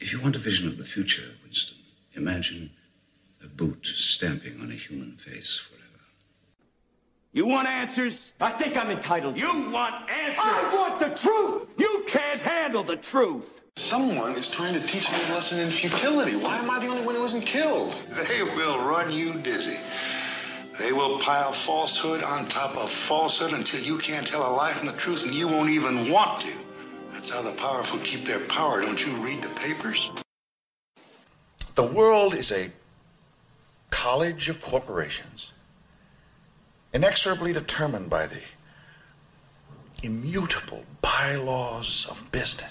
If you want a vision of the future, Winston, imagine a boot stamping on a human face forever. You want answers? I think I'm entitled. You want answers? I want the truth! You can't handle the truth. Someone is trying to teach me a lesson in futility. Why am I the only one who isn't killed? They will run you dizzy. They will pile falsehood on top of falsehood until you can't tell a lie from the truth, and you won't even want to. That's how the powerful keep their power. Don't you read the papers? The world is a college of corporations, inexorably determined by the immutable bylaws of business.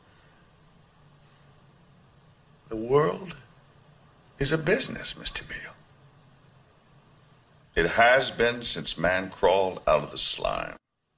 The world is a business, Mr. Beale. It has been since man crawled out of the slime.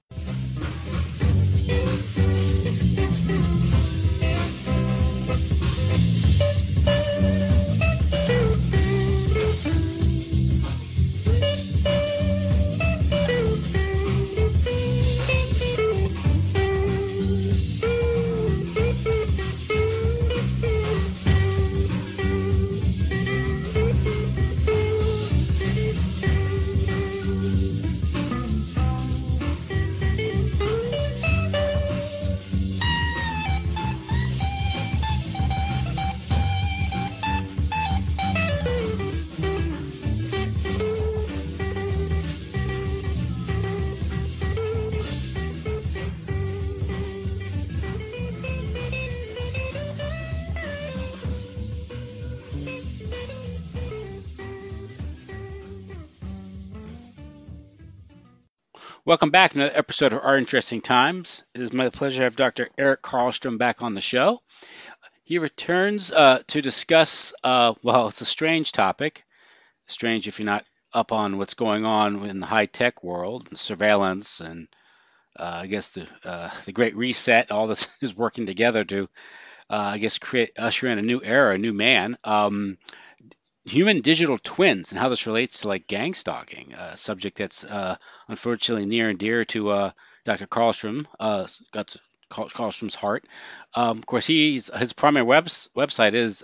Welcome back to another episode of Our Interesting Times. It is my pleasure to have Dr. Eric Karlstrom back on the show. He returns to discuss, it's a strange topic. Strange if you're not up on what's going on in the high-tech world, and surveillance, and I guess the Great Reset. All this is working together to, usher in a new era, a new man. Human digital twins and how this relates to like gang stalking, a subject that's unfortunately near and dear to Dr. Karlstrom, Karlstrom's heart. Of course, his primary website is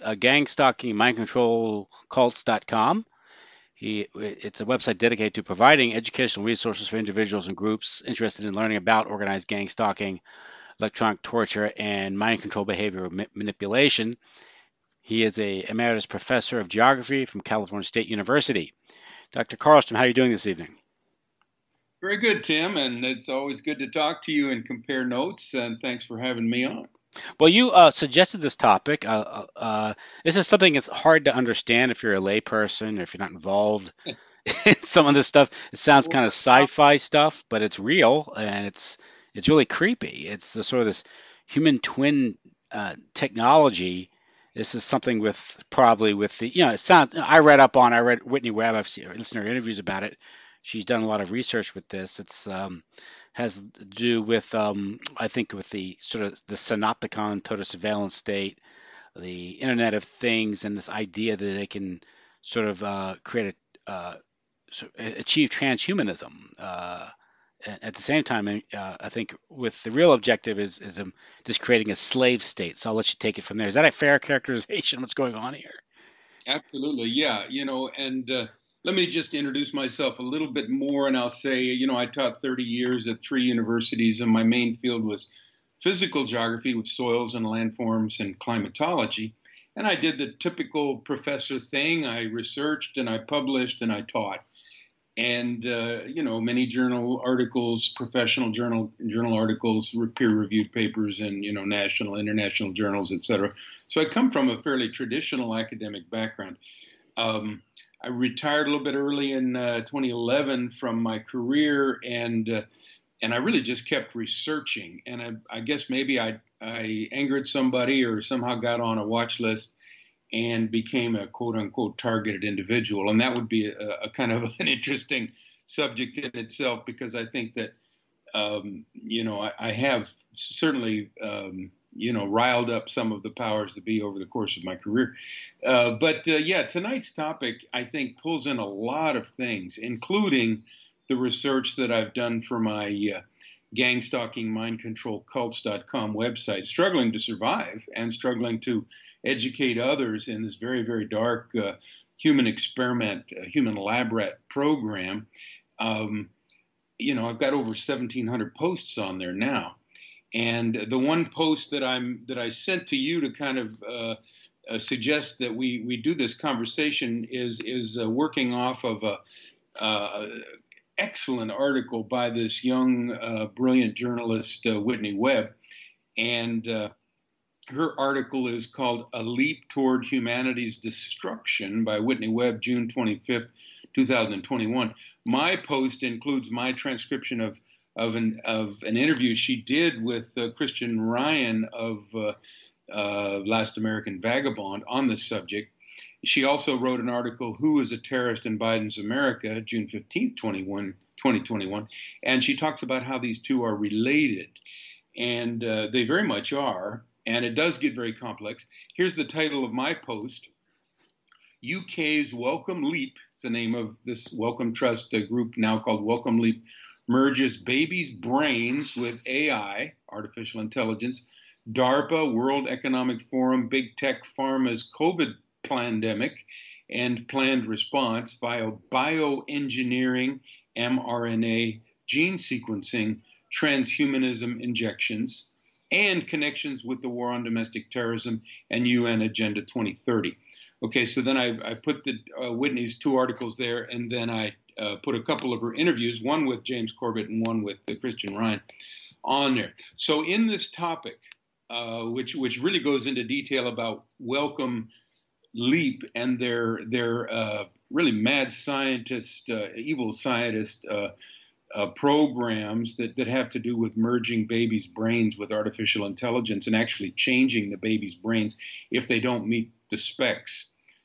gangstalkingmindcontrolcults.com. It's a website dedicated to providing educational resources for individuals and groups interested in learning about organized gang stalking, electronic torture, and mind control behavior manipulation. He is a emeritus professor of geography from California State University. Dr. Karlstrom, how are you doing this evening? Very good, Tim, and it's always good to talk to you and compare notes, and thanks for having me on. Well, you suggested this topic. This is something that's hard to understand if you're a layperson or if you're not involved in some of this stuff. It sounds kind of sci-fi stuff, but it's real, and it's really creepy. It's the sort of this human twin technology. This is something it sounds, I read Whitney Webb, I've seen, listened to her interviews about it. She's done a lot of research with this. It's has to do with, I think, with the sort of the synopticon total surveillance state, the Internet of Things, and this idea that they can sort of achieve transhumanism. At the same time, I think with the real objective is just creating a slave state. So I'll let you take it from there. Is that a fair characterization of what's going on here? Absolutely, yeah. And let me just introduce myself a little bit more, and I'll say, I taught 30 years at 3 universities, and my main field was physical geography with soils and landforms and climatology. And I did the typical professor thing. I researched and I published and I taught. And, many journal articles, professional journal articles, peer-reviewed papers in, national, international journals, et cetera. So I come from a fairly traditional academic background. I retired a little bit early in 2011 from my career, and I really just kept researching. And I guess maybe I angered somebody or somehow got on a watch list and became a quote-unquote targeted individual. And that would be a kind of an interesting subject in itself, because I think that, I have certainly, riled up some of the powers that be over the course of my career. But tonight's topic, I think, pulls in a lot of things, including the research that I've done for my gang-stalking, mind-control-cults.com website, struggling to survive and struggling to educate others in this very, very dark human experiment, human lab rat program. I've got over 1,700 posts on there now. And the one post that I sent to you to kind of suggest that we do this conversation is working off of a excellent article by this young, brilliant journalist, Whitney Webb. And her article is called A Leap Toward Humanity's Destruction by Whitney Webb, June 25th, 2021. My post includes my transcription of an interview she did with Christian Ryan of Last American Vagabond on this subject. She also wrote an article, Who is a Terrorist in Biden's America, June 15th, 2021. And she talks about how these two are related. And they very much are. And it does get very complex. Here's the title of my post. UK's Wellcome Leap, it's the name of this Wellcome Trust group now called Wellcome Leap, merges babies' brains with AI, artificial intelligence, DARPA, World Economic Forum, Big Tech Pharma's COVID pandemic and planned response via bioengineering, mRNA, gene sequencing, transhumanism injections, and connections with the war on domestic terrorism and UN Agenda 2030. Okay, so then I put Whitney's two articles there, and then I put a couple of her interviews, one with James Corbett and one with Christian Ryan, on there. So in this topic, which really goes into detail about Wellcome Leap and their really mad scientist, evil scientist programs that have to do with merging babies' brains with artificial intelligence and actually changing the baby's brains if they don't meet the specs.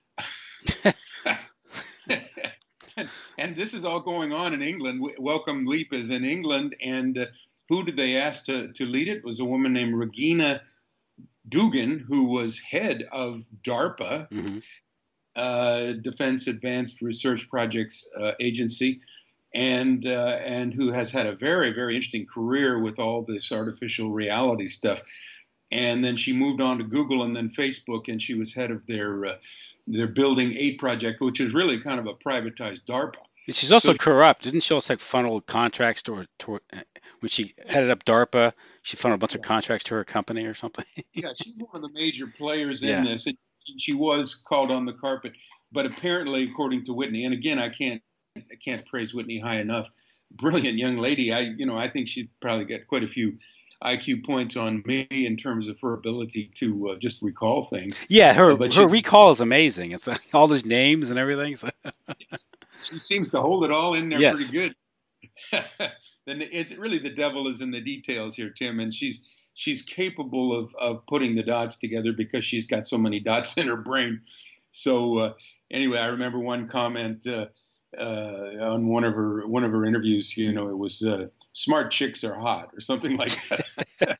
And this is all going on in England. Wellcome Leap is in England, and who did they ask to lead it? It was a woman named Regina Dugan, who was head of DARPA, Defense Advanced Research Projects Agency, and who has had a very, very interesting career with all this artificial reality stuff. And then she moved on to Google and then Facebook, and she was head of their Building 8 project, which is really kind of a privatized DARPA. She's also corrupt. Didn't she also funnel contracts to when she headed up DARPA, she funneled a bunch of contracts to her company or something? Yeah, she's one of the major players in this. She was called on the carpet, but apparently, according to Whitney, and again, I can't praise Whitney high enough. Brilliant young lady. I think she'd probably get quite a few IQ points on me in terms of her ability to just recall things. Yeah, her recall is amazing. It's like all those names and everything. So. She seems to hold it all in there pretty good. Then it's really the devil is in the details here, Tim, and she's capable of putting the dots together because she's got so many dots in her brain. So anyway, I remember one comment on one of her interviews. It was smart chicks are hot or something like that.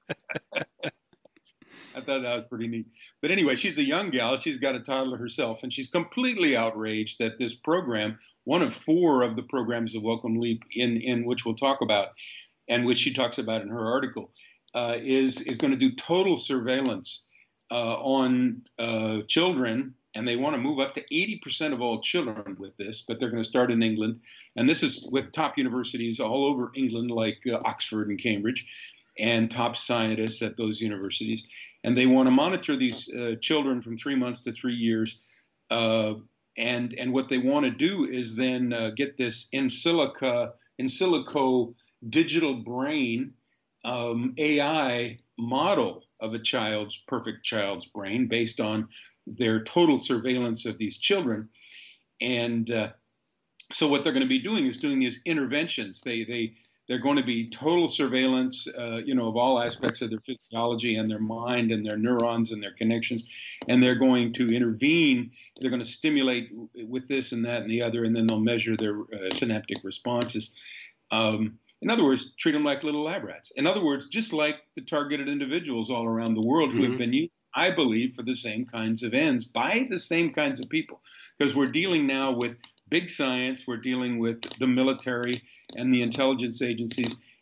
I thought that was pretty neat. But anyway, she's a young gal. She's got a toddler herself, and she's completely outraged that this program, one of 4 of the programs of Wellcome Leap, in which we'll talk about, and which she talks about in her article, is going to do total surveillance on children. And they want to move up to 80% of all children with this, but they're going to start in England. And this is with top universities all over England, like Oxford and Cambridge, and top scientists at those universities. And they want to monitor these children from 3 months to 3 years. And what they want to do is then get this in silico digital brain AI model of a perfect child's brain based on their total surveillance of these children. And so what they're going to be doing is doing these interventions. They're going to be total surveillance, of all aspects of their physiology and their mind and their neurons and their connections. And they're going to intervene. They're going to stimulate with this and that and the other, and then they'll measure their synaptic responses. In other words, treat them like little lab rats. In other words, just like the targeted individuals all around the world who have been used, I believe, for the same kinds of ends by the same kinds of people. Because we're dealing now with big science, we're dealing with the military and the intelligence agencies,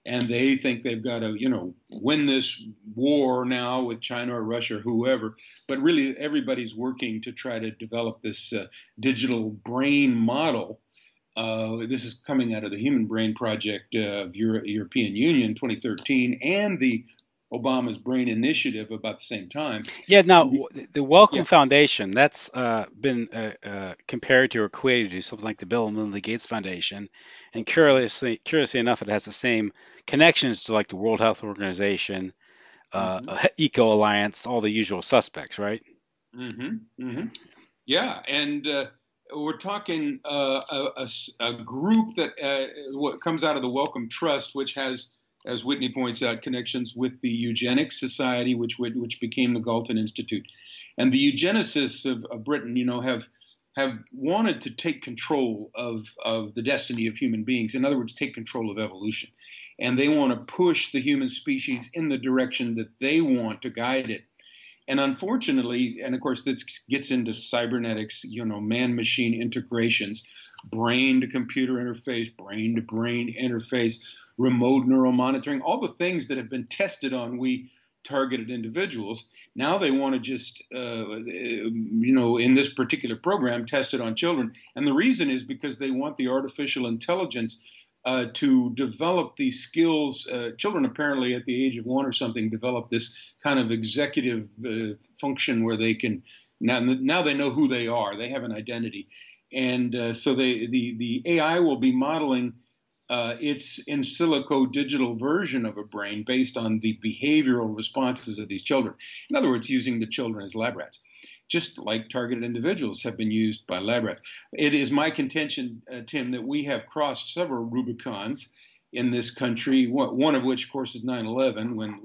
and they think they've got to, win this war now with China or Russia or whoever. But really, everybody's working to try to develop this digital brain model. This is coming out of the Human Brain Project of European Union 2013 and the Obama's Brain Initiative about the same time. Yeah, now the Wellcome Yeah. Foundation, that's been compared to or equated to something like the Bill and Melinda Gates Foundation. And curiously enough, it has the same connections to like the World Health Organization, Eco Alliance, all the usual suspects, right? Yeah, and we're talking a group that what comes out of the Wellcome Trust, which has, as Whitney points out, connections with the Eugenics Society, which became the Galton Institute. And the eugenicists of Britain, have wanted to take control of the destiny of human beings. In other words, take control of evolution. And they want to push the human species in the direction that they want to guide it. And unfortunately, and of course, this gets into cybernetics, man-machine integrations, brain-to-computer interface, brain-to-brain interface, remote neural monitoring, all the things that have been tested on we targeted individuals. Now they want to just, in this particular program, test it on children. And the reason is because they want the artificial intelligence to develop these skills. Children apparently at the age of 1 or something develop this kind of executive function where they can, now they know who they are. They have an identity. And so the AI will be modeling its in silico digital version of a brain based on the behavioral responses of these children. In other words, using the children as lab rats, just like targeted individuals have been used by lab rats. It is my contention, Tim, that we have crossed several Rubicons in this country, one of which, of course, is 9/11, when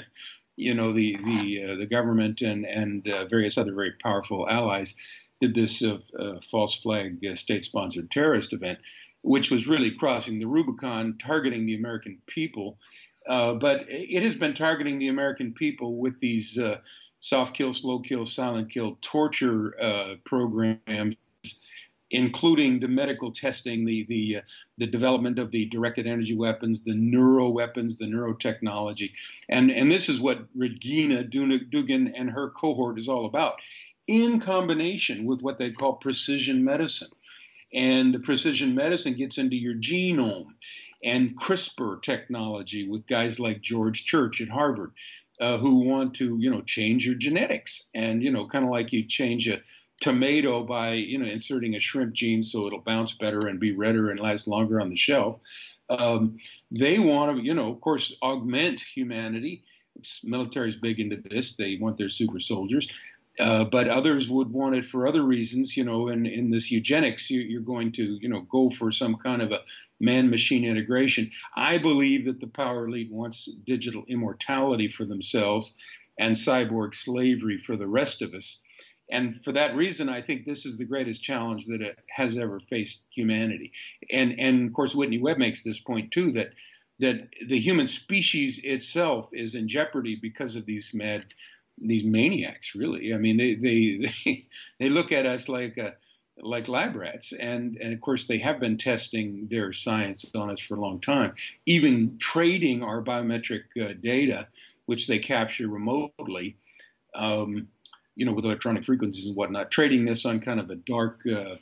the government and various other very powerful allies did this false flag state-sponsored terrorist event, which was really crossing the Rubicon, targeting the American people. But it has been targeting the American people with these soft kill, slow kill, silent kill, torture programs, including the medical testing, the development of the directed energy weapons, the neuro weapons, the neurotechnology. And this is what Regina Dugan and her cohort is all about, in combination with what they call precision medicine. And precision medicine gets into your genome, and CRISPR technology with guys like George Church at Harvard, who want to, change your genetics. And, kind of like you change a tomato by, inserting a shrimp gene so it'll bounce better and be redder and last longer on the shelf. They want to, of course, augment humanity. Military's big into this. They want their super soldiers. But others would want it for other reasons, in this eugenics, you're going to, go for some kind of a man-machine integration. I believe that the power elite wants digital immortality for themselves and cyborg slavery for the rest of us. And for that reason, I think this is the greatest challenge that it has ever faced humanity. And of course, Whitney Webb makes this point, too, that the human species itself is in jeopardy because of these maniacs, really. I mean, they look at us like lab rats, and of course they have been testing their science on us for a long time, even trading our biometric data, which they capture remotely, with electronic frequencies and whatnot, trading this on kind of a dark,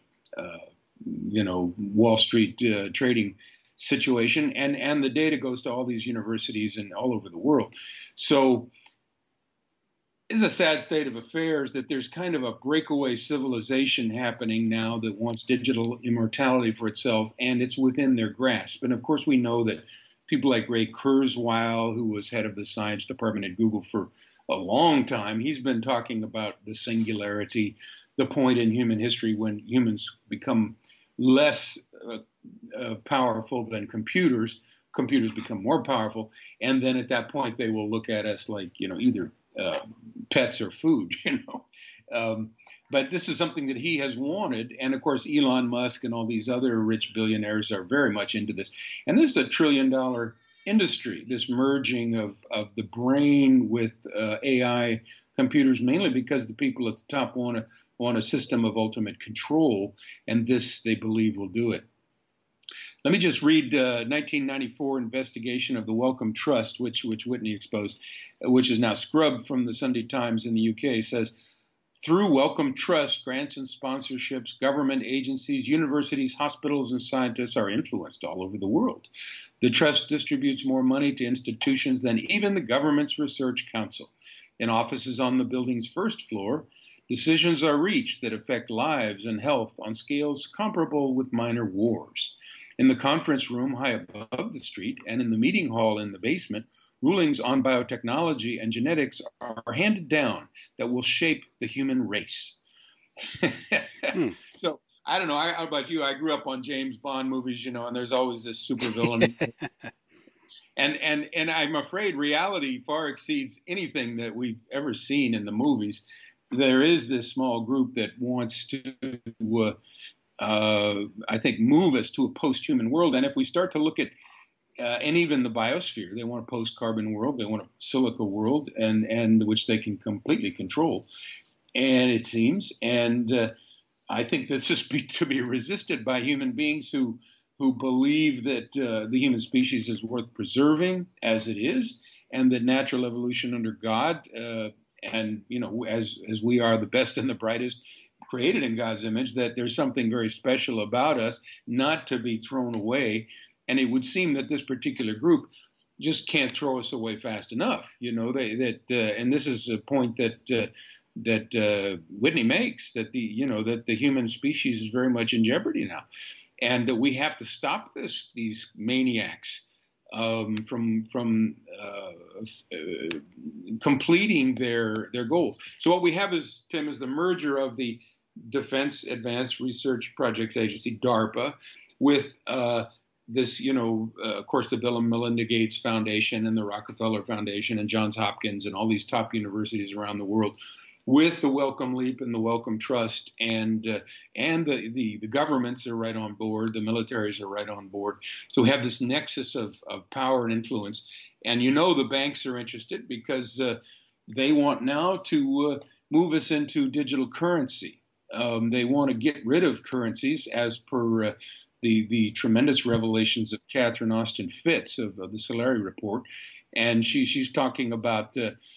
Wall Street trading situation, and the data goes to all these universities and all over the world. So it's a sad state of affairs that there's kind of a breakaway civilization happening now that wants digital immortality for itself, and it's within their grasp. And of course, we know that people like Ray Kurzweil, who was head of the science department at Google for a long time, he's been talking about the singularity, the point in human history when humans become less powerful than computers become more powerful, and then at that point they will look at us like, either pets or food, But this is something that he has wanted. And of course, Elon Musk and all these other rich billionaires are very much into this. And this is $1 trillion industry, this merging of the brain with AI computers, mainly because the people at the top want a system of ultimate control. And this, they believe, will do it. Let me just read 1994 investigation of the Wellcome Trust, which Whitney exposed, which is now scrubbed from the Sunday Times in the UK. It says, through Wellcome Trust, grants and sponsorships, government agencies, universities, hospitals, and scientists are influenced all over the world. The trust distributes more money to institutions than even the government's research council. In offices on the building's first floor, decisions are reached that affect lives and health on scales comparable with minor wars. In the conference room high above the street and in the meeting hall in the basement, rulings on biotechnology and genetics are handed down that will shape the human race. So I don't know. How about you? I grew up on James Bond movies, and there's always this supervillain. and I'm afraid reality far exceeds anything that we've ever seen in the movies. There is this small group that wants to, I think, move us to a post-human world. And if we start to look at and even the biosphere, they want a post-carbon world, they want a silica world, and which they can completely control. And it seems, and I think this is to be resisted by human beings who believe that the human species is worth preserving as it is, and that natural evolution under God, and as we are the best and the brightest, created in God's image, that there's something very special about us, not to be thrown away. And it would seem that this particular group just can't throw us away fast enough. And this is a point that Whitney makes, that the human species is very much in jeopardy now, and that we have to stop these maniacs from completing their goals. So what we have is, Tim, is the merger of the Defense Advanced Research Projects Agency, DARPA, with this, of course, the Bill and Melinda Gates Foundation and the Rockefeller Foundation and Johns Hopkins and all these top universities around the world, with the Wellcome Leap and the Wellcome Trust, and the governments are right on board, the militaries are right on board. So we have this nexus of power and influence. And the banks are interested because they want now to move us into digital currency. They want to get rid of currencies as per the tremendous revelations of Catherine Austin Fitts of the Solari Report. And she's talking about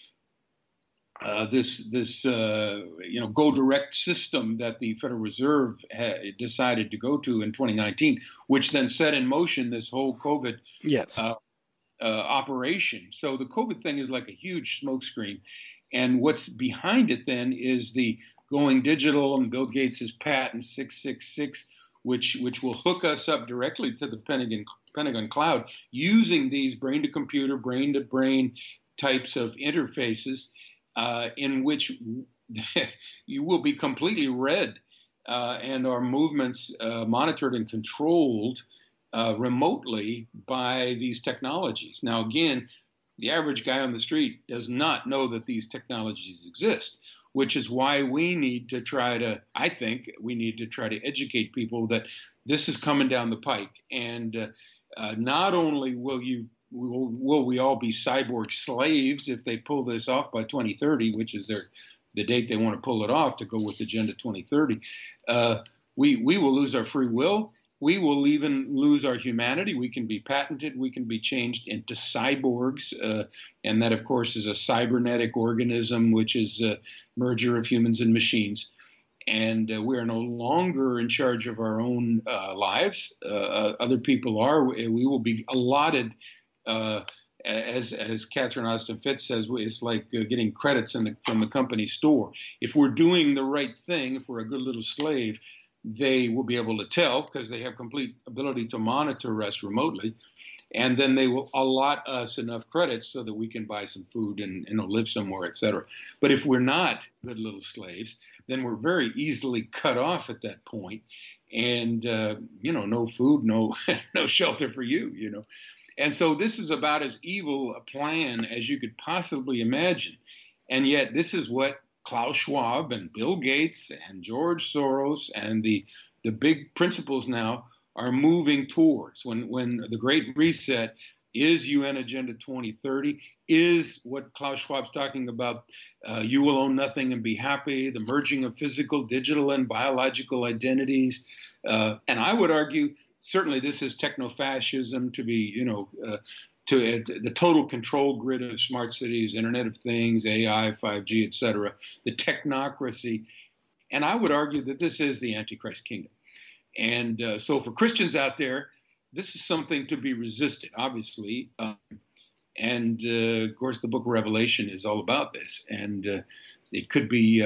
this go direct system that the Federal Reserve decided to go to in 2019, which then set in motion this whole COVID operation. So the COVID thing is like a huge smokescreen. And what's behind it then is the going digital and Bill Gates' patent 666, which will hook us up directly to the Pentagon cloud using these brain-to-computer, brain-to-brain types of interfaces, in which you will be completely read and our movements monitored and controlled remotely by these technologies. Now, again, the average guy on the street does not know that these technologies exist, which is why we need to try to, I think, educate people that this is coming down the pike. And not only will we all be cyborg slaves if they pull this off by 2030, which is the date they want to pull it off to go with Agenda 2030, we will lose our free will. We will even lose our humanity. We can be patented. We can be changed into cyborgs. And that, of course, is a cybernetic organism, which is a merger of humans and machines. And we are no longer in charge of our own lives. Other people are. We will be allotted, as Catherine Austin Fitts says, it's like getting credits from the company store. If we're doing the right thing, if we're a good little slave, they will be able to tell because they have complete ability to monitor us remotely. And then they will allot us enough credits so that we can buy some food and live somewhere, et cetera. But if we're not good little slaves, then we're very easily cut off at that point. And, no food, no shelter for you. And so this is about as evil a plan as you could possibly imagine. And yet this is what Klaus Schwab and Bill Gates and George Soros and the big principals now are moving towards. When the Great Reset is UN Agenda 2030, is what Klaus Schwab's talking about, you will own nothing and be happy, the merging of physical, digital, and biological identities. And I would argue certainly this is techno-fascism to be, to the total control grid of smart cities, Internet of Things, AI, 5G, et cetera, the technocracy. And I would argue that this is the Antichrist kingdom. And so for Christians out there, this is something to be resisted, obviously. And of course, the book of Revelation is all about this. And it could be,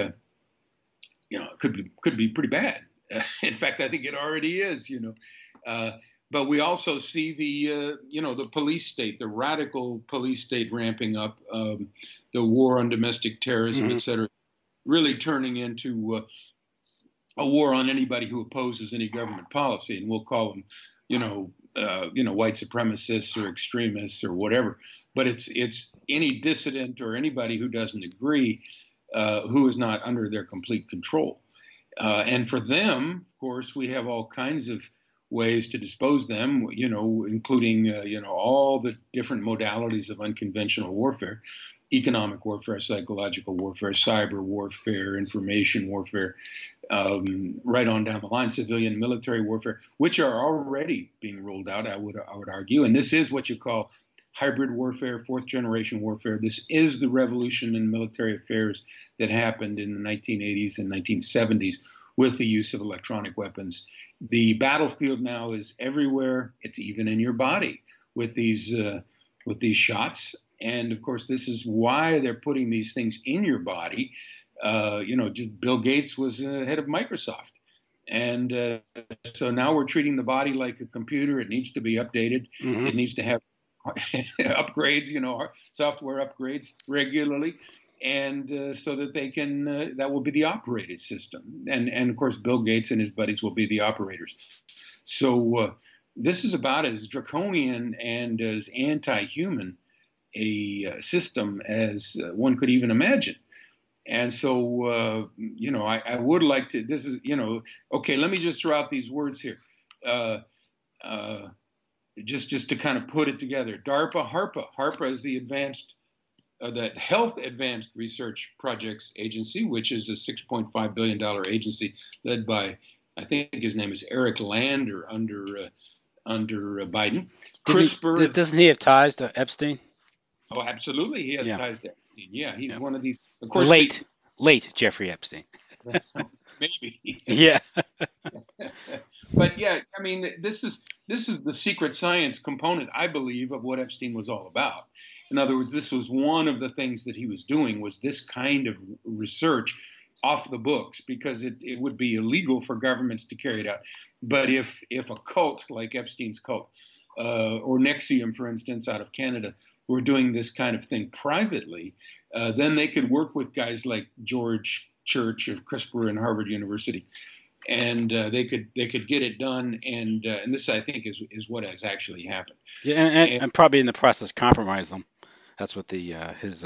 could be pretty bad. In fact, I think it already is, but we also see the police state, the radical police state ramping up, the war on domestic terrorism, et cetera, really turning into a war on anybody who opposes any government policy. And we'll call them, white supremacists or extremists or whatever. But it's any dissident or anybody who doesn't agree, who is not under their complete control. And for them, of course, we have all kinds of ways to dispose them, including, all the different modalities of unconventional warfare, economic warfare, psychological warfare, cyber warfare, information warfare, right on down the line, civilian military warfare, which are already being rolled out, I would argue. And this is what you call hybrid warfare, fourth generation warfare. This is the revolution in military affairs that happened in the 1980s and 1970s with the use of electronic weapons. The battlefield now is everywhere. It's even in your body with these shots. And of course, this is why they're putting these things in your body. Just Bill Gates was head of Microsoft. And so now we're treating the body like a computer. It needs to be updated. It needs to have upgrades, software upgrades regularly. And so that they can, that will be the operating system. And of course, Bill Gates and his buddies will be the operators. So this is about as draconian and as anti-human a system as one could even imagine. And so, I would like to, this is, okay, let me just throw out these words here. Just to kind of put it together. HARPA is the Health Advanced Research Projects Agency, which is a $6.5 billion agency led by, I think his name is Eric Lander under Biden. Doesn't he have ties to Epstein? Oh, absolutely. He has ties to Epstein. Yeah, he's one of these. Of course, late Jeffrey Epstein. Maybe. Yeah. But yeah, I mean, this is the secret science component, I believe, of what Epstein was all about. In other words, this was one of the things that he was doing, was this kind of research off the books, because it would be illegal for governments to carry it out. But if a cult like Epstein's cult, or NXIVM, for instance, out of Canada, were doing this kind of thing privately, then they could work with guys like George Church of CRISPR and Harvard University, and they could get it done. And this, I think, is what has actually happened. Yeah, and probably in the process compromise them. That's what his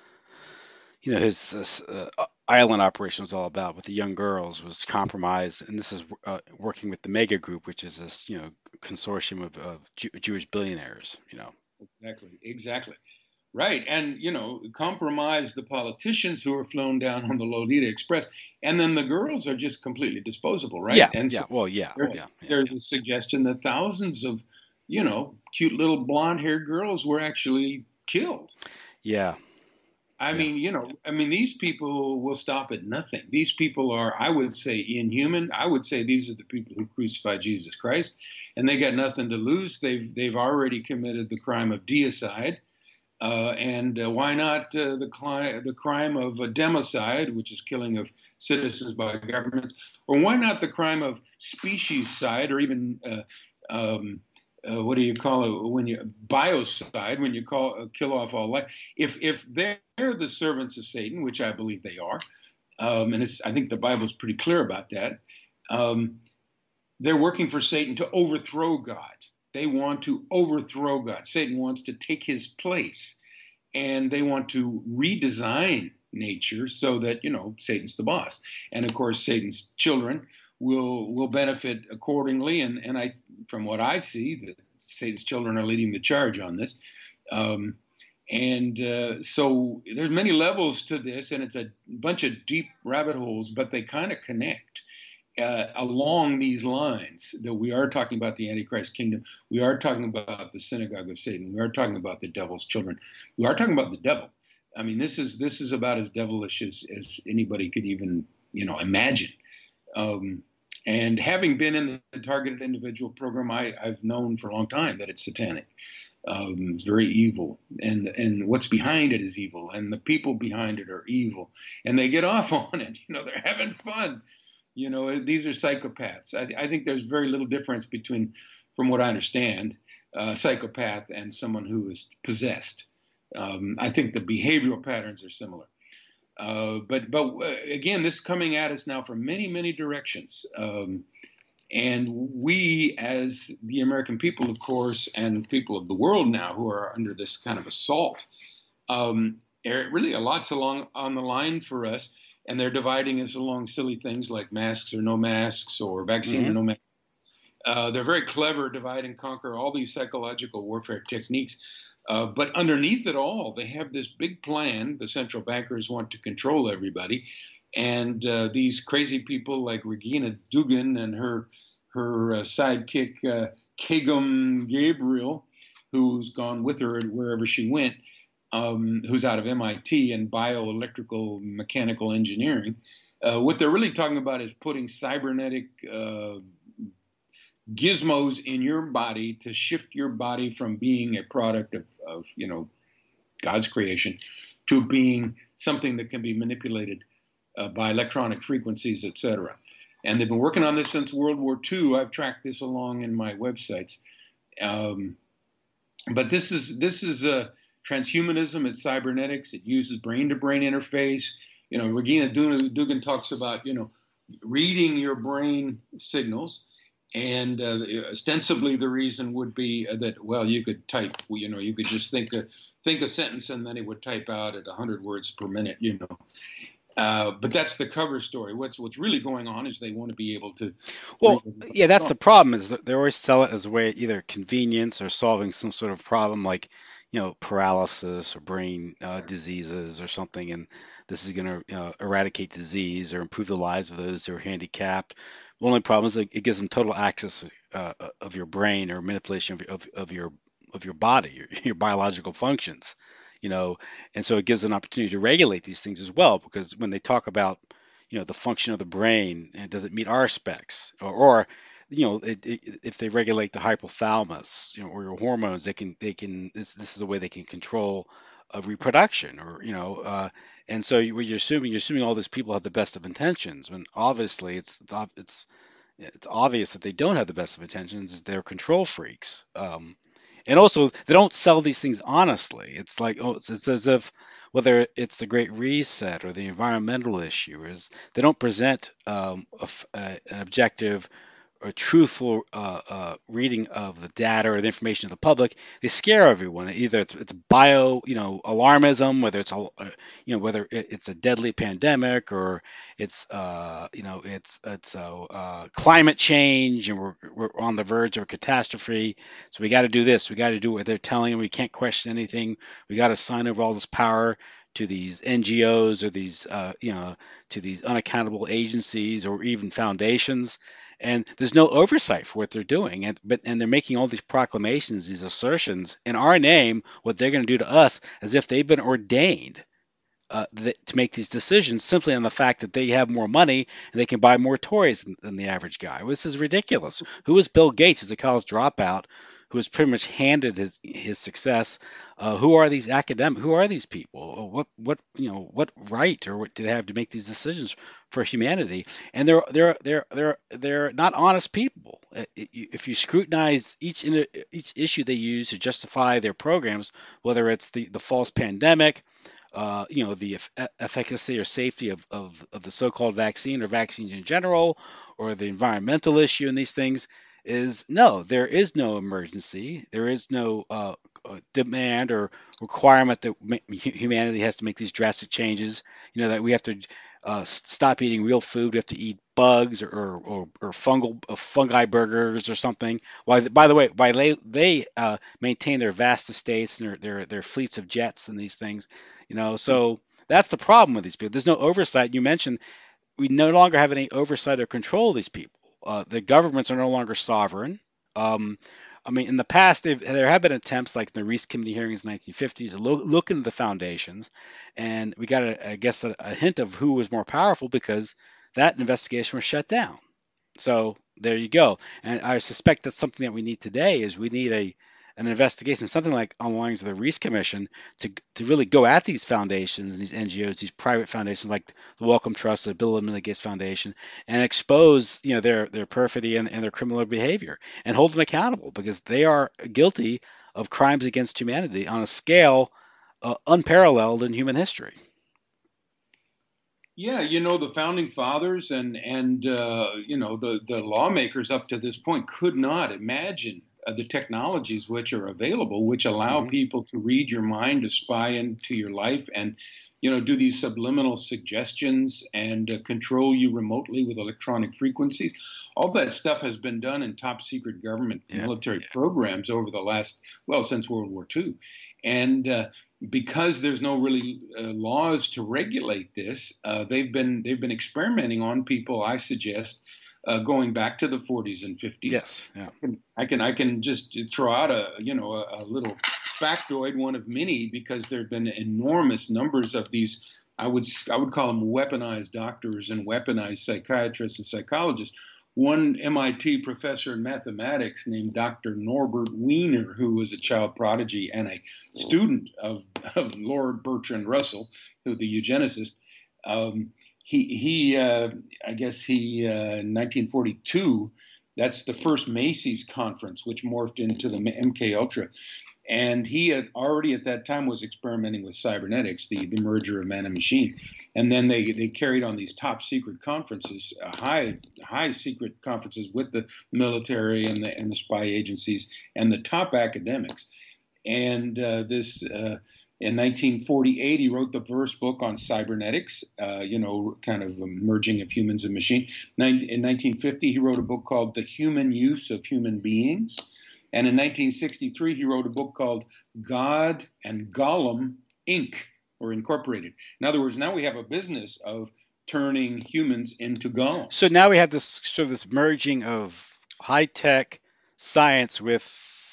island operation was all about with the young girls, was compromise. And this is working with the Mega Group, which is this consortium of Jewish billionaires. Exactly. Right. And, compromise the politicians who are flown down on the Lolita Express. And then the girls are just completely disposable, right? Yeah. And there's a suggestion that thousands of, cute little blonde-haired girls were actually killed. Yeah. I mean, these people will stop at nothing. These people are, I would say, inhuman. I would say these are the people who crucified Jesus Christ, and they got nothing to lose. They've already committed the crime of deicide. And why not the crime of democide, which is killing of citizens by governments, or why not the crime of speciescide, or even what do you call it when you biocide, when you kill off all life? If they're the servants of Satan, which I believe they are, and I think the Bible is pretty clear about that. They're working for Satan to overthrow God. They want to overthrow God. Satan wants to take his place, and they want to redesign nature so that, Satan's the boss. And of course, Satan's children will benefit accordingly. And I, from what I see, that Satan's children are leading the charge on this. So there's many levels to this, and it's a bunch of deep rabbit holes, but they kind of connect. along these lines, that we are talking about the Antichrist kingdom, we are talking about the synagogue of Satan, we are talking about the devil's children, we are talking about the devil. I mean, this is about as devilish as anybody could even imagine. And having been in the targeted individual program, I've known for a long time that it's satanic. It's very evil, and what's behind it is evil, and the people behind it are evil, and they get off on it. They're having fun. These are psychopaths. I think there's very little difference between, from what I understand, a psychopath and someone who is possessed. I think the behavioral patterns are similar. But again, this is coming at us now from many, many directions. And we, as the American people, of course, and people of the world now who are under this kind of assault, really a lot's on the line for us. And they're dividing us along silly things like masks or no masks, or vaccine or no mask. They're very clever, divide and conquer, all these psychological warfare techniques. But underneath it all, they have this big plan. The central bankers want to control everybody. And these crazy people like Regina Dugan and her sidekick, Kagum Gabriel, who's gone with her wherever she went, who's out of MIT in bioelectrical mechanical engineering. What they're really talking about is putting cybernetic gizmos in your body to shift your body from being a product of God's creation to being something that can be manipulated by electronic frequencies, etc. And they've been working on this since World War II. I've tracked this along in my websites. But this is transhumanism. It's cybernetics. It uses brain-to-brain interface. Regina Dugan talks about reading your brain signals. And ostensibly, the reason would be that, well, you could type, you could just think a sentence and then it would type out at 100 words per minute, But that's the cover story. What's really going on is they want to be able to. Well, yeah, that's the problem, is that they always sell it as a way either convenience or solving some sort of problem like, paralysis or brain diseases or something. And this is going to eradicate disease or improve the lives of those who are handicapped. The only problem is it gives them total access of your brain or manipulation of your body, your biological functions, and so it gives an opportunity to regulate these things as well, because when they talk about, the function of the brain, and does it meet our specs, or if they regulate the hypothalamus, or your hormones, they can this is the way they can control reproduction, or and so what you're assuming all these people have the best of intentions, when obviously it's obvious that they don't have the best of intentions. They're control freaks, and also they don't sell these things honestly. It's like, it's as if, whether it's the Great Reset or the environmental issue, is they don't present an objective or truthful reading of the data or the information to the public. They scare everyone. Either it's bio, alarmism, whether it's whether it's a deadly pandemic, or it's it's climate change, and we're on the verge of a catastrophe. So we got to do this. We got to do what they're telling them. We can't question anything. We got to sign over all this power to these NGOs or these to these unaccountable agencies or even foundations. And there's no oversight for what they're doing, and they're making all these proclamations, these assertions in our name, what they're going to do to us, as if they've been ordained to make these decisions simply on the fact that they have more money and they can buy more toys than the average guy. This is ridiculous. Who is Bill Gates? He's a college dropout who has pretty much handed his success. Who are these academics? Who are these people? What right or what do they have to make these decisions for humanity? And they're not honest people. If you scrutinize each issue they use to justify their programs, whether it's the false pandemic, the efficacy or safety of the so-called vaccine or vaccines in general, or the environmental issue in these things, is no, there is no emergency. There is no demand or requirement that humanity has to make these drastic changes. That we have to stop eating real food. We have to eat bugs or fungi burgers or something. By the way, they maintain their vast estates and their fleets of jets and these things. So that's the problem with these people. There's no oversight. You mentioned we no longer have any oversight or control of these people. The governments are no longer sovereign. I mean, in the past, there have been attempts, like in the Reece Committee hearings in the 1950s, to look into the foundations, and we got, a hint of who was more powerful because that investigation was shut down. So there you go. And I suspect that's something that we need today is we need an investigation, something like on the lines of the Reece Commission, to really go at these foundations and these NGOs, these private foundations like the Wellcome Trust, the Bill and Melinda Gates Foundation, and expose their perfidy and their criminal behavior and hold them accountable because they are guilty of crimes against humanity on a scale unparalleled in human history. Yeah, the founding fathers and the lawmakers up to this point could not imagine the technologies which are available, which allow people to read your mind, to spy into your life, and do these subliminal suggestions and control you remotely with electronic frequencies. All that stuff has been done in top secret government military programs over the last, since World War II. And because there's no really laws to regulate this, they've been experimenting on people, I suggest, going back to the 40s and 50s. Yes, yeah. I can just throw out a little factoid, one of many, because there have been enormous numbers of these. I would call them weaponized doctors and weaponized psychiatrists and psychologists. One MIT professor in mathematics named Dr. Norbert Wiener, who was a child prodigy and a student of Lord Bertrand Russell, who the eugenicist. I guess in 1942, that's the first Macy's conference, which morphed into the MK Ultra. And he had already at that time was experimenting with cybernetics, the merger of man and machine. And then they carried on these top secret conferences, high secret conferences with the military and the spy agencies and the top academics. And in 1948, he wrote the first book on cybernetics, kind of a merging of humans and machine. In 1950, he wrote a book called The Human Use of Human Beings. And in 1963, he wrote a book called God and Gollum, Inc., or Incorporated. In other words, now we have a business of turning humans into golems. So now we have this merging of high-tech science with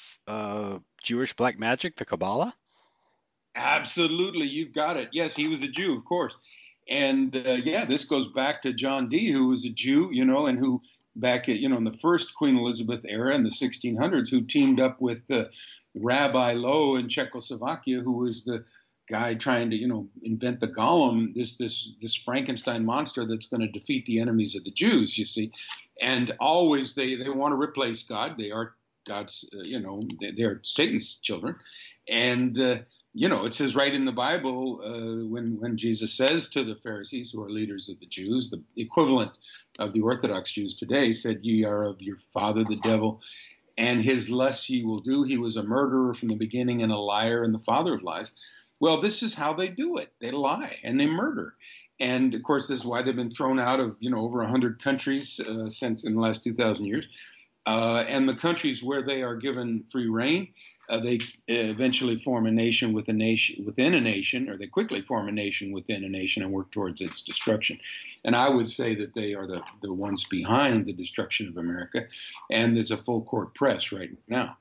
Jewish black magic, the Kabbalah? Absolutely, you've got it. Yes, he was a Jew, of course. And this goes back to John Dee, who was a Jew, and who back in the first Queen Elizabeth era in the 1600s, who teamed up with Rabbi Lowe in Czechoslovakia, who was the guy trying to, invent the golem, this Frankenstein monster that's going to defeat the enemies of the Jews, you see. And always they want to replace God. They are God's, they're Satan's children. And, it says right in the Bible when Jesus says to the Pharisees, who are leaders of the Jews, the equivalent of the Orthodox Jews today, said, "Ye are of your father, the devil, and his lusts ye will do. He was a murderer from the beginning and a liar and the father of lies." Well, this is how they do it. They lie and they murder. And, of course, this is why they've been thrown out of, over 100 countries since in the last 2,000 years. And the countries where they are given free reign, they eventually form a nation within a nation, or they quickly form a nation within a nation and work towards its destruction. And I would say that they are the ones behind the destruction of America. And there's a full court press right now.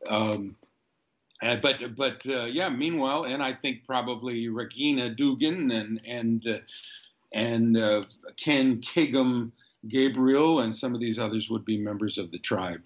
Meanwhile, and I think probably Regina Dugan and Ken Kagum Gabriel and some of these others would be members of the tribe,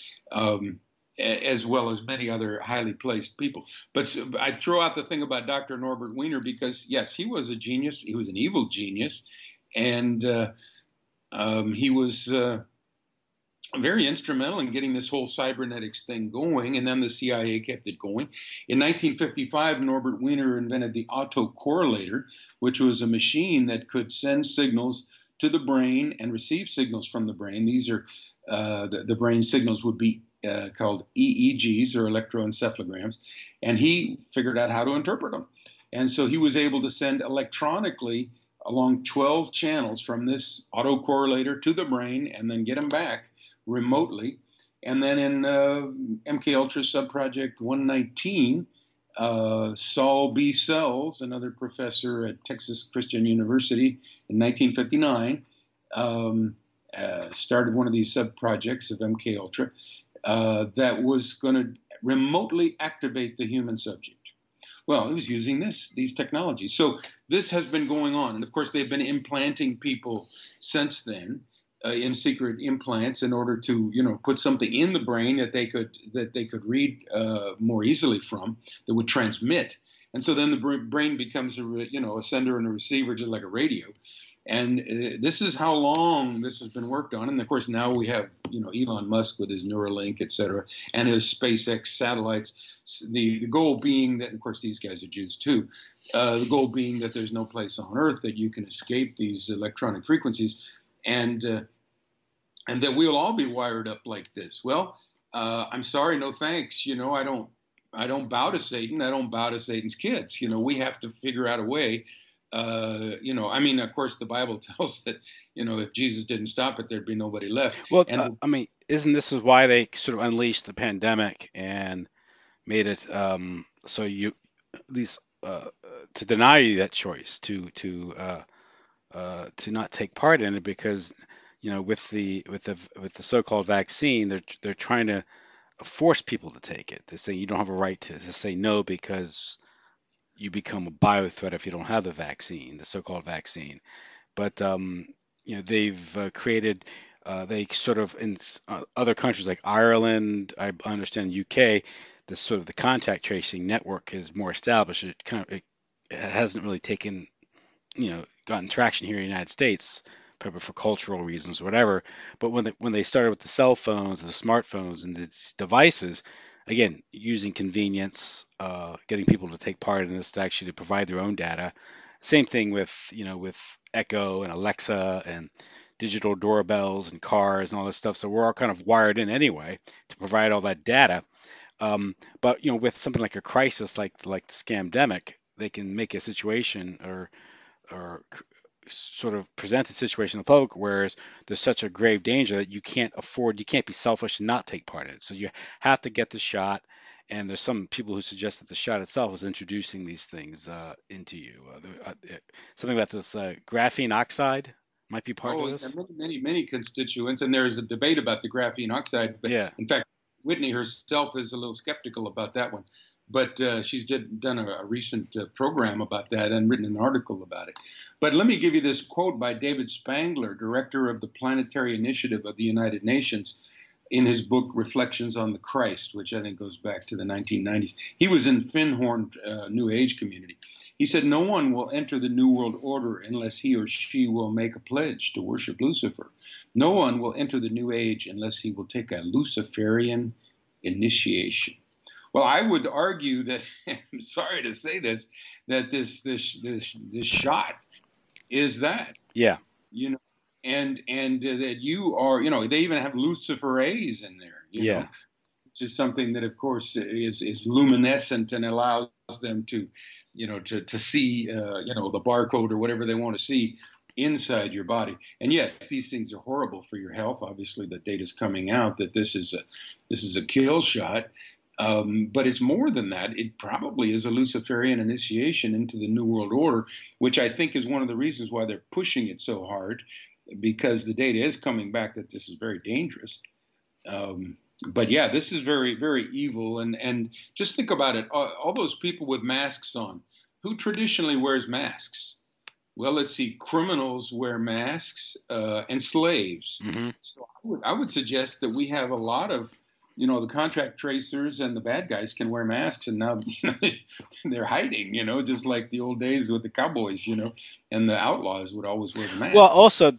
as well as many other highly placed people. But I throw out the thing about Dr. Norbert Wiener because, yes, he was a genius. He was an evil genius. And he was very instrumental in getting this whole cybernetics thing going. And then the CIA kept it going. In 1955, Norbert Wiener invented the autocorrelator, which was a machine that could send signals to the brain and receive signals from the brain. These are the brain signals would be called EEGs, or electroencephalograms, and he figured out how to interpret them. And so he was able to send electronically along 12 channels from this autocorrelator to the brain and then get them back remotely. And then in MK Ultra subproject 119, Saul B. Sells, another professor at Texas Christian University in 1959, started one of these sub-projects of MK Ultra that was going to remotely activate the human subject. Well, he was using these technologies. So this has been going on. And of course, they've been implanting people since then in secret implants in order to, put something in the brain that they could read more easily from, that would transmit. And so then the brain becomes a sender and a receiver, just like a radio. And this is how long this has been worked on. And of course, now we have, Elon Musk with his Neuralink, et cetera, and his SpaceX satellites. The goal being that, of course, these guys are Jews too. The goal being that there's no place on Earth that you can escape these electronic frequencies, and that we'll all be wired up like this. Well, I'm sorry, no thanks. I don't bow to Satan. I don't bow to Satan's kids. We have to figure out a way. Of course, the Bible tells that, if Jesus didn't stop it, there'd be nobody left. Well, isn't this why they sort of unleashed the pandemic and made it so you at least to deny you that choice to not take part in it, because with the so-called vaccine, they're trying to force people to take it. They say you don't have a right to say no because you become a biothreat if you don't have the vaccine, the so-called vaccine. But they've created, they sort of in other countries like Ireland, I understand UK, the sort of the contact tracing network is more established. It hasn't really gotten traction here in the United States, probably for cultural reasons or whatever. But when they started with the cell phones, the smartphones, and these devices, again, using convenience, getting people to take part in this, to actually provide their own data. Same thing with Echo and Alexa and digital doorbells and cars and all this stuff. So we're all kind of wired in anyway to provide all that data. But with something like a crisis, like the scamdemic, they can make a situation or sort of present a situation in the public whereas there's such a grave danger that you can't be selfish and not take part in it. So you have to get the shot. And there's some people who suggest that the shot itself is introducing these things into you. Something about this graphene oxide might be part of this. Many constituents, and there is a debate about the graphene oxide. But yeah. In fact, Whitney herself is a little skeptical about that one. But she's done a recent program about that and written an article about it. But let me give you this quote by David Spangler, director of the Planetary Initiative of the United Nations, in his book Reflections on the Christ, which I think goes back to the 1990s. He was in Findhorn New Age community. He said, "No one will enter the New World Order unless he or she will make a pledge to worship Lucifer. No one will enter the New Age unless he will take a Luciferian initiation." Well, I would argue that, I'm sorry to say this, that this shot is that. Yeah. And that you are, they even have luciferase in there, yeah, which is something that, of course, is luminescent and allows them to, to see, the barcode or whatever they want to see inside your body. And yes, these things are horrible for your health. Obviously, the data's coming out that this is a kill shot. But it's more than that. It probably is a Luciferian initiation into the New World Order, which I think is one of the reasons why they're pushing it so hard, because the data is coming back that this is very dangerous. But yeah, this is very, very evil. And just think about it. All those people with masks on, who traditionally wears masks? Well, let's see, criminals wear masks and slaves. Mm-hmm. So I would suggest that we have a lot of, the contract tracers and the bad guys can wear masks, and now they're hiding, just like the old days with the cowboys, and the outlaws would always wear the mask. Well, also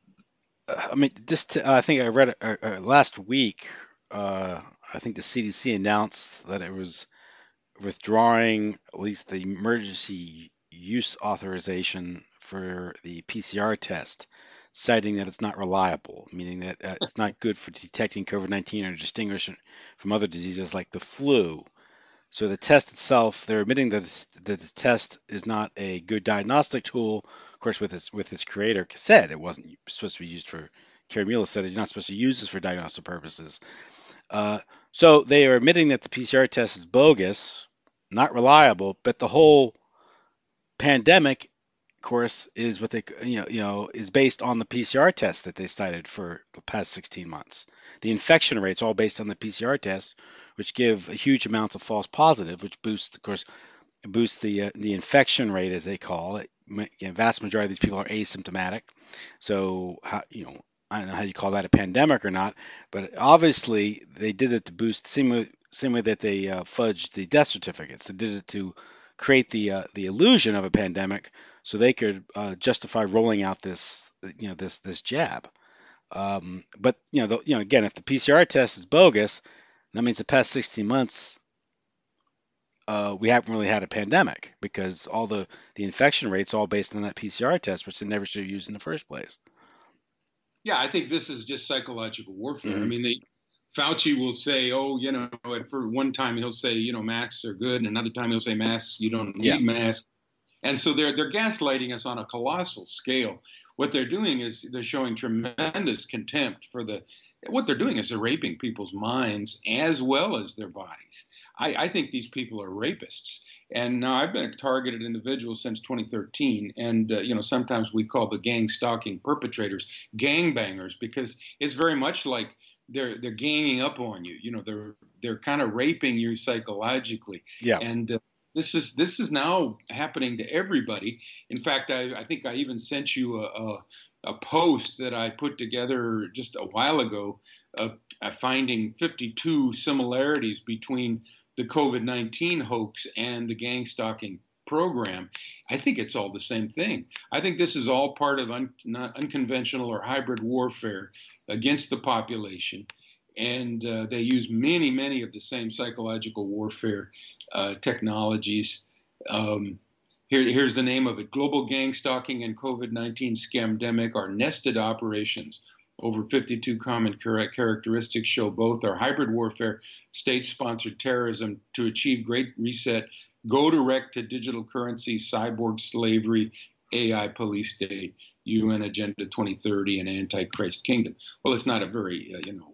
I think I read last week, I think the CDC announced that it was withdrawing at least the emergency use authorization for the PCR test, citing that it's not reliable, meaning that it's not good for detecting COVID-19 or distinguishing it from other diseases like the flu. So the test itself, they're admitting that the test is not a good diagnostic tool. Of course, with its creator said it wasn't supposed to be used for. Kerry Mueller said you're not supposed to use this for diagnostic purposes. So they are admitting that the PCR test is bogus, not reliable. But the whole pandemic, of course, is what they is based on the PCR test that they cited for the past 16 months. The infection rates all based on the PCR test, which give huge amounts of false positive, which boosts, of course, the infection rate, as they call it. Vast majority of these people are asymptomatic. So I don't know how you call that a pandemic or not, but obviously they did it to boost same way that they fudged the death certificates. They did it to create the illusion of a pandemic, so they could justify rolling out this this jab. But again, if the PCR test is bogus, that means the past 16 months we haven't really had a pandemic, because all the infection rates all based on that PCR test, which they never should have used in the first place. Yeah, I think this is just psychological warfare. Mm-hmm. I mean, Fauci will say, oh, for one time he'll say, masks are good, and another time he'll say masks, you don't need masks. And so they're gaslighting us on a colossal scale. What they're doing is they're showing tremendous contempt for what they're doing is they're raping people's minds as well as their bodies. I think these people are rapists. And now I've been a targeted individual since 2013. And, sometimes we call the gang stalking perpetrators gangbangers, because it's very much like they're ganging up on you. They're kind of raping you psychologically. Yeah. And this is now happening to everybody. In fact, I think I even sent you a post that I put together just a while ago, finding 52 similarities between the COVID-19 hoax and the gang stalking program. I think it's all the same thing. I think this is all part of unconventional or hybrid warfare against the population. And they use many, many of the same psychological warfare technologies. Here's the name of it. Global gang stalking and COVID-19 scamdemic are nested operations. Over 52 common characteristics show both are hybrid warfare, state-sponsored terrorism to achieve great reset, go direct to digital currency, cyborg slavery, AI police state, UN Agenda 2030, and Antichrist kingdom. Well, it's not a very,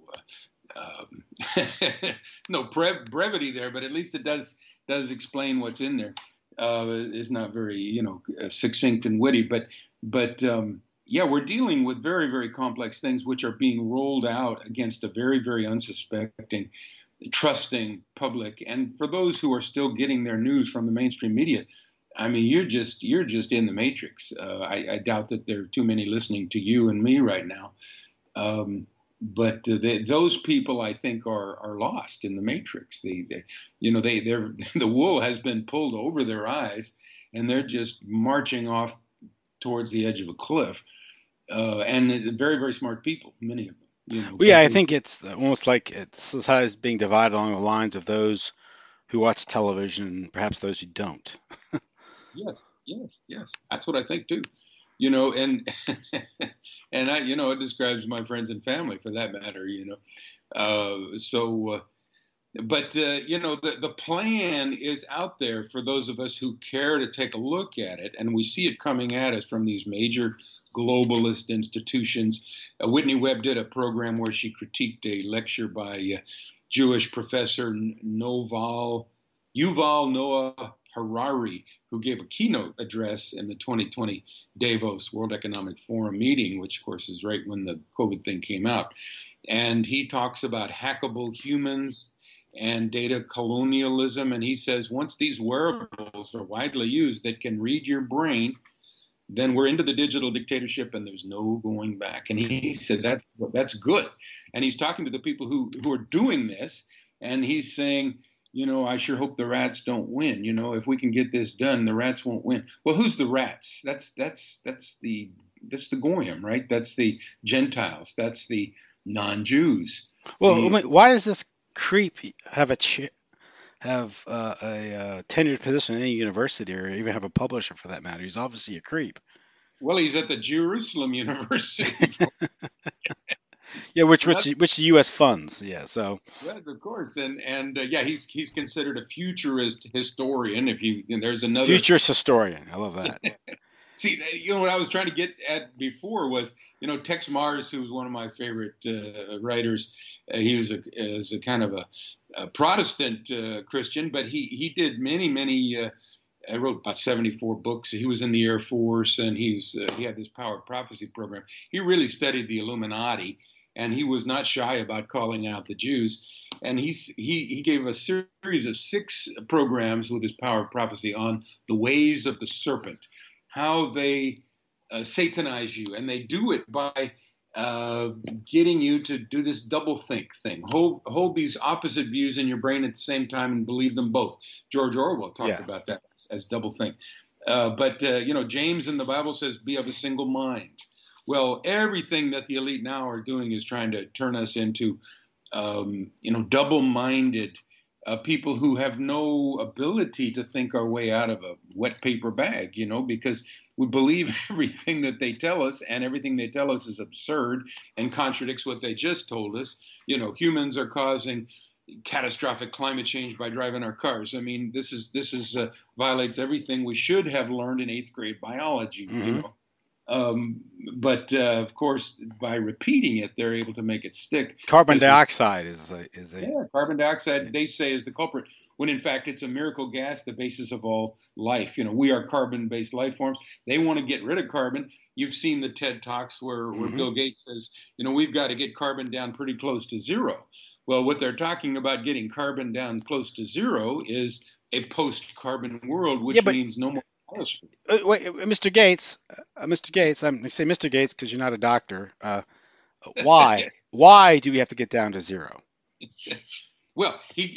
no brevity there, but at least it does explain what's in there. It's not very, succinct and witty, but yeah, we're dealing with very, very complex things which are being rolled out against a very, very unsuspecting, trusting public. And for those who are still getting their news from the mainstream media, I mean, you're just in the matrix. I doubt that there are too many listening to you and me right now. But those people, I think, are lost in the matrix. The wool has been pulled over their eyes, and they're just marching off towards the edge of a cliff. And very, very smart people, many of them. Well, yeah, I think it's almost like society is being divided along the lines of those who watch television and perhaps those who don't. Yes. That's what I think too. And and I, it describes my friends and family for that matter. But the plan is out there for those of us who care to take a look at it, and we see it coming at us from these major globalist institutions. Whitney Webb did a program where she critiqued a lecture by Jewish professor Yuval Noah Harari, who gave a keynote address in the 2020 Davos World Economic Forum meeting, which of course is right when the COVID thing came out. And he talks about hackable humans and data colonialism. And he says, once these wearables are widely used that can read your brain, then we're into the digital dictatorship and there's no going back. And he said, that's good. And he's talking to the people who are doing this. And he's saying, I sure hope the rats don't win. If we can get this done, the rats won't win. Well, who's the rats? That's the Goyim, right? That's the Gentiles. That's the non-Jews. Well, why does this creep have a tenured position in any university, or even have a publisher for that matter? He's obviously a creep. Well, he's at the Jerusalem University. Yeah, which the U.S. funds. Yeah, so. Yes, of course, and yeah, he's considered a futurist historian. There's another futurist historian. I love that. See, what I was trying to get at before was, Tex Mars, who was one of my favorite writers. He was a kind of a Protestant Christian, but he did many. I wrote about 74 books. He was in the Air Force, and he had this Power of Prophecy program. He really studied the Illuminati, and he was not shy about calling out the Jews. And he gave a series of 6 programs with his Power of Prophecy on the ways of the serpent, how they satanize you, and they do it by getting you to do this double think thing. Hold these opposite views in your brain at the same time and believe them both. George Orwell talked about that as double think. But James in the Bible says, be of a single mind. Well, everything that the elite now are doing is trying to turn us into, double-minded people who have no ability to think our way out of a wet paper bag, because we believe everything that they tell us, and everything they tell us is absurd and contradicts what they just told us. Humans are causing catastrophic climate change by driving our cars. I mean, this is violates everything we should have learned in 8th grade biology. But of course, by repeating it, they're able to make it stick. Carbon dioxide is a carbon dioxide. They say is the culprit, when in fact it's a miracle gas, the basis of all life. We are carbon-based life forms. They want to get rid of carbon. You've seen the TED Talks where Bill Gates says, we've got to get carbon down pretty close to zero. Well, what they're talking about getting carbon down close to zero is a post-carbon world, which means no more. Wait, Mr. Gates, I'm going to say Mr. Gates because you're not a doctor. Why? Why do we have to get down to zero? Well,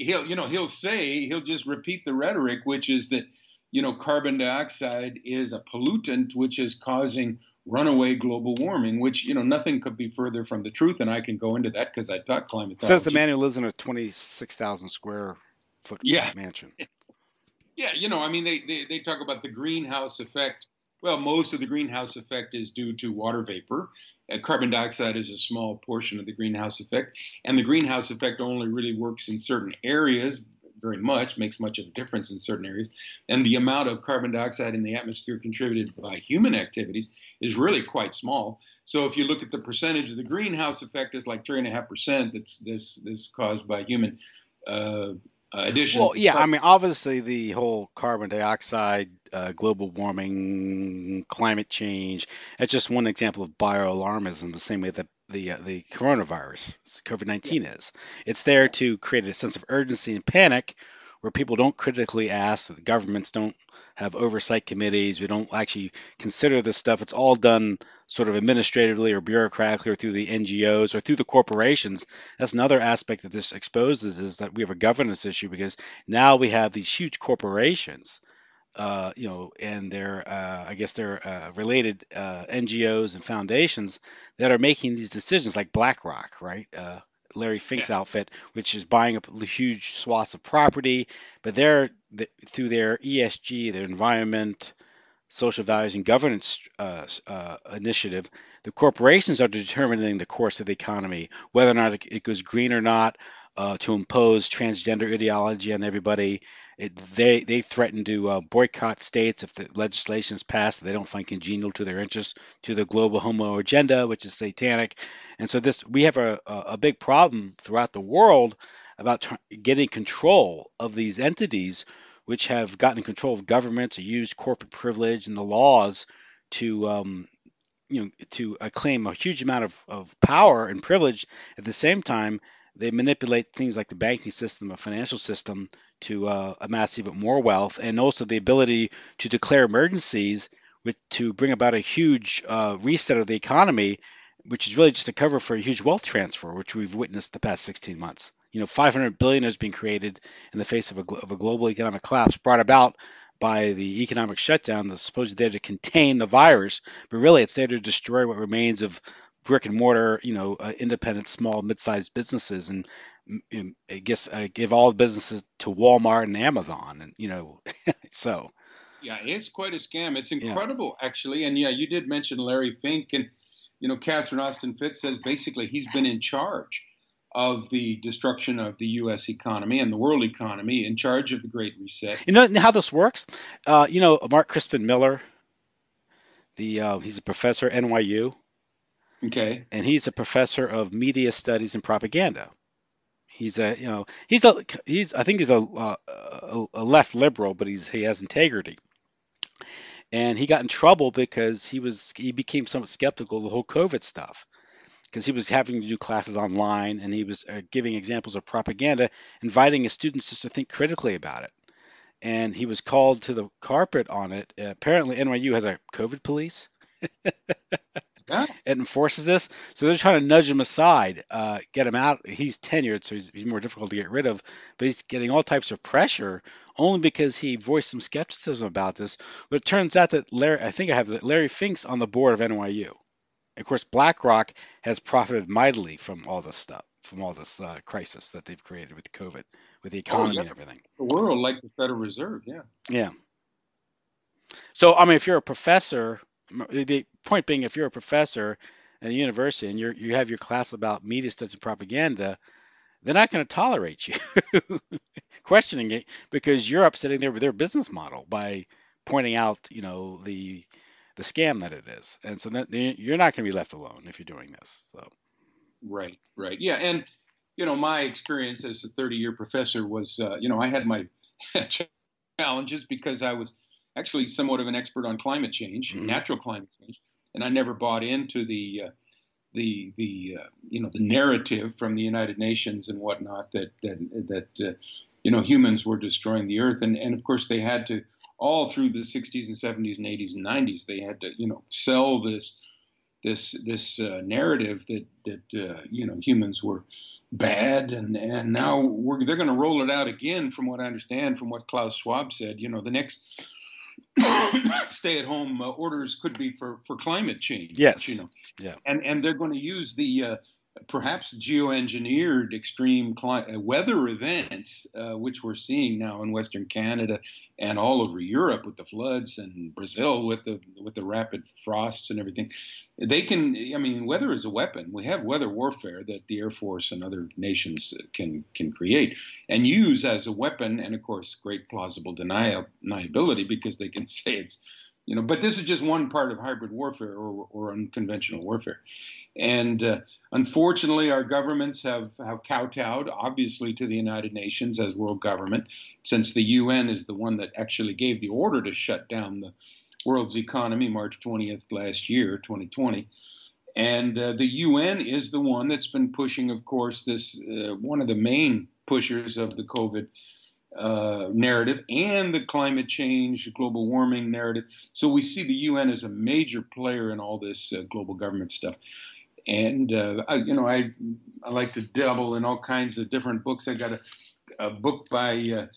he'll just repeat the rhetoric, which is that, carbon dioxide is a pollutant which is causing runaway global warming, which, nothing could be further from the truth. And I can go into that because I taught climatology. Says the man who lives in a 26,000 square foot mansion. Yeah, they talk about the greenhouse effect. Well, most of the greenhouse effect is due to water vapor. Carbon dioxide is a small portion of the greenhouse effect. And the greenhouse effect only really works in certain areas, makes much of a difference in certain areas. And the amount of carbon dioxide in the atmosphere contributed by human activities is really quite small. So if you look at the percentage of the greenhouse effect, it's like 3.5% that's caused by human addition. Well, yeah, obviously the whole carbon dioxide, global warming, climate change, that's just one example of bioalarmism, the same way that the coronavirus, COVID-19 is. It's there to create a sense of urgency and panic where people don't critically ask, the governments don't have oversight committees, we don't actually consider this stuff. It's all done sort of administratively or bureaucratically or through the NGOs or through the corporations. That's another aspect that this exposes, is that we have a governance issue because now we have these huge corporations, and they're related NGOs and foundations that are making these decisions, like BlackRock, right? Larry Fink's outfit, which is buying up huge swaths of property, but through their ESG, their environment, social values, and governance initiative, the corporations are determining the course of the economy, whether or not it goes green or not, to impose transgender ideology on everybody. They threaten to boycott states if the legislation is passed that they don't find congenial to their interests, to the global homo agenda, which is satanic. And so we have a big problem throughout the world about getting control of these entities, which have gotten control of governments or used corporate privilege and the laws to claim a huge amount of power and privilege. At the same time, they manipulate things like the banking system, the financial system, to amass even more wealth, and also the ability to declare emergencies to bring about a huge reset of the economy, which is really just a cover for a huge wealth transfer, which we've witnessed the past 16 months. $500 billion has been created in the face of a global economic collapse brought about by the economic shutdown that's supposedly there to contain the virus, but really it's there to destroy what remains of brick and mortar, independent, small, mid-sized businesses, and I guess give all the businesses to Walmart and Amazon, and so. Yeah, it's quite a scam. It's incredible, actually. And you did mention Larry Fink, and Catherine Austin Fitts says basically he's been in charge of the destruction of the U.S. economy and the world economy, in charge of the Great Reset. You know how this works? Mark Crispin Miller. He's a professor at NYU, Okay. and he's a professor of media studies and propaganda. He's I think he's a left liberal, but he has integrity. And he got in trouble because he became somewhat skeptical of the whole COVID stuff, because he was having to do classes online, and he was giving examples of propaganda, inviting his students just to think critically about it. And he was called to the carpet on it. Apparently, NYU has a COVID police. Yeah. It enforces this, so they're trying to nudge him aside, get him out. He's tenured, so he's more difficult to get rid of, but he's getting all types of pressure only because he voiced some skepticism about this. But it turns out that Larry Fink's on the board of NYU. Of course, BlackRock has profited mightily from all this stuff, from all this crisis that they've created with COVID, with the economy and everything. The world, like the Federal Reserve, yeah. Yeah. So, I mean, if you're a professor, the point being, if you're a professor at a university and you have your class about media studies and propaganda, they're not going to tolerate you questioning it, because you're upsetting their business model by pointing out, the scam that it is. And so you're not going to be left alone if you're doing this. So. Right. Yeah. And, my experience as a 30-year professor was, I had my challenges because I was actually somewhat of an expert on climate change, natural climate change, and I never bought into the narrative from the United Nations and whatnot that humans were destroying the earth, and of course they had to, all through the 60s and 70s and 80s and 90s, they had to sell this narrative that humans were bad, and now they're going to roll it out again, from what I understand, from what Klaus Schwab said. The next stay-at-home orders could be for climate change. Yes. Yeah. And they're going to use the perhaps geoengineered extreme weather events, which we're seeing now in Western Canada and all over Europe with the floods, and Brazil with the rapid frosts and everything. Weather is a weapon. We have weather warfare that the Air Force and other nations can create and use as a weapon, and of course, great plausible deniability, because they can say it's, but this is just one part of hybrid warfare or unconventional warfare. And unfortunately, our governments have kowtowed, obviously, to the United Nations as world government, since the UN is the one that actually gave the order to shut down the world's economy March 20th last year, 2020. And the UN is the one that's been pushing, of course, this one of the main pushers of the COVID narrative and the climate change, global warming narrative. So we see the UN as a major player in all this global government stuff. And I like to dabble in all kinds of different books. I got a book by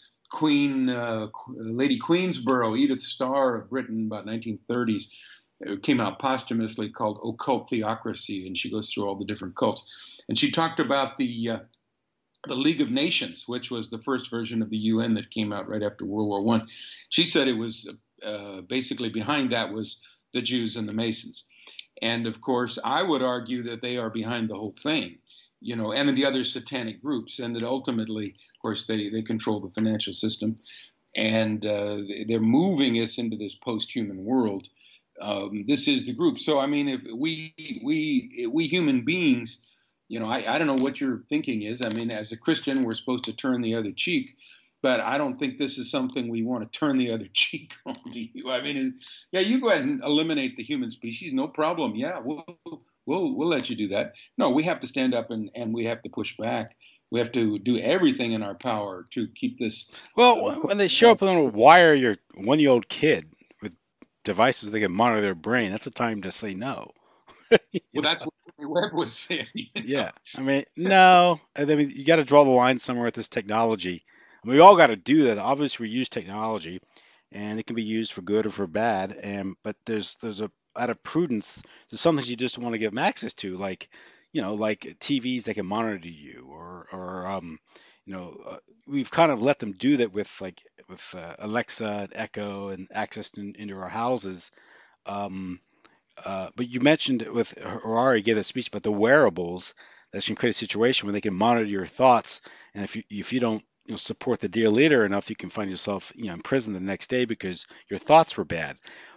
Lady Queensborough, Edith Starr, written about 1930s. It came out posthumously, called Occult Theocracy, and she goes through all the different cults. And she talked about the League of Nations, which was the first version of the UN that came out right after World War I. She said it was basically behind that was the Jews and the Masons. And of course, I would argue that they are behind the whole thing, and the other satanic groups, and that ultimately, of course, they control the financial system, and they're moving us into this post-human world. This is the group. So, I mean, if we human beings, I don't know what your thinking is. I mean, as a Christian, we're supposed to turn the other cheek, but I don't think this is something we want to turn the other cheek on to you. I mean, yeah, you go ahead and eliminate the human species, no problem. Yeah, we'll let you do that. No, we have to stand up and we have to push back. We have to do everything in our power to keep this. Well, when they show up and wire your 1-year-old kid with devices they can monitor their brain, that's a time to say no. Well, that's what Webb was saying. Yeah. I mean, no. I mean, you got to draw the line somewhere with this technology. We all got to do that. Obviously, we use technology, and it can be used for good or for bad. But there's a out of prudence, there's some things you just want to give them access to, like TVs that can monitor you, or we've kind of let them do that with Alexa and Echo and access into our houses. But you mentioned with Harari gave a speech about the wearables that can create a situation where they can monitor your thoughts, and if you don't support the dear leader enough, you can find yourself in prison the next day because your thoughts were bad.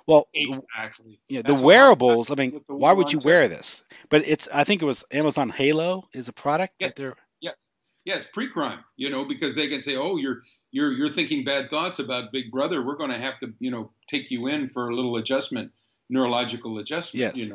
Well, Exactly. the That's wearables. I mean, with the why war would you on wear terror. this? But I think it was Amazon Halo is a product Yes, that they're. yes, yes. Pre-crime, because they can say, "Oh, you're thinking bad thoughts about Big Brother. We're going to have to, take you in for a little adjustment, neurological adjustment." Yes.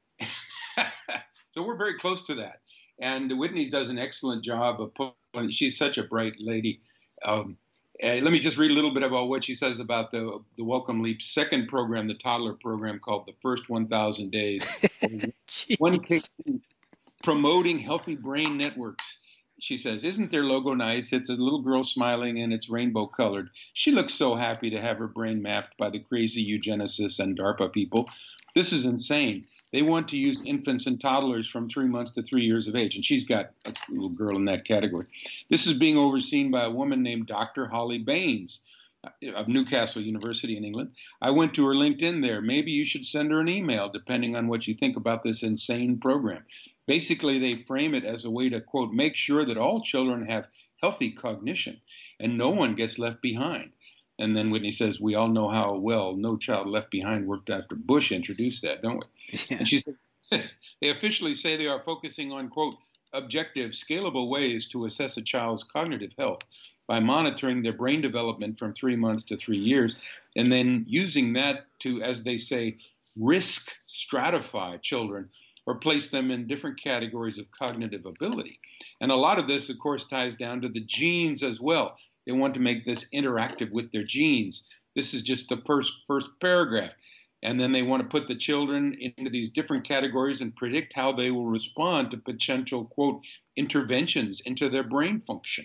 So we're very close to that. And Whitney does an excellent job of putting. She's such a bright lady. And let me just read a little bit about what she says about the Welcome Leap second program, the toddler program called the First 1,000 Days. One case promoting healthy brain networks. She says, "Isn't their logo nice? It's a little girl smiling and it's rainbow colored. She looks so happy to have her brain mapped by the crazy eugenicists and DARPA people. This is insane. They want to use infants and toddlers from 3 months to 3 years of age." And she's got a little girl in that category. "This is being overseen by a woman named Dr. Holly Baines of Newcastle University in England. I went to her LinkedIn there. Maybe you should send her an email, depending on what you think about this insane program." Basically, they frame it as a way to, quote, "make sure that all children have healthy cognition and no one gets left behind." And then Whitney says, "We all know how well No Child Left Behind worked after Bush introduced that, don't we?" Yeah. And she said, "They officially say they are focusing on, quote, objective, scalable ways to assess a child's cognitive health by monitoring their brain development from 3 months to 3 years, and then using that to, as they say, risk stratify children or place them in different categories of cognitive ability." And a lot of this, of course, ties down to the genes as well. They want to make this interactive with their genes. This is just the first paragraph. And then they want to put the children into these different categories and predict how they will respond to potential, quote, interventions into their brain function.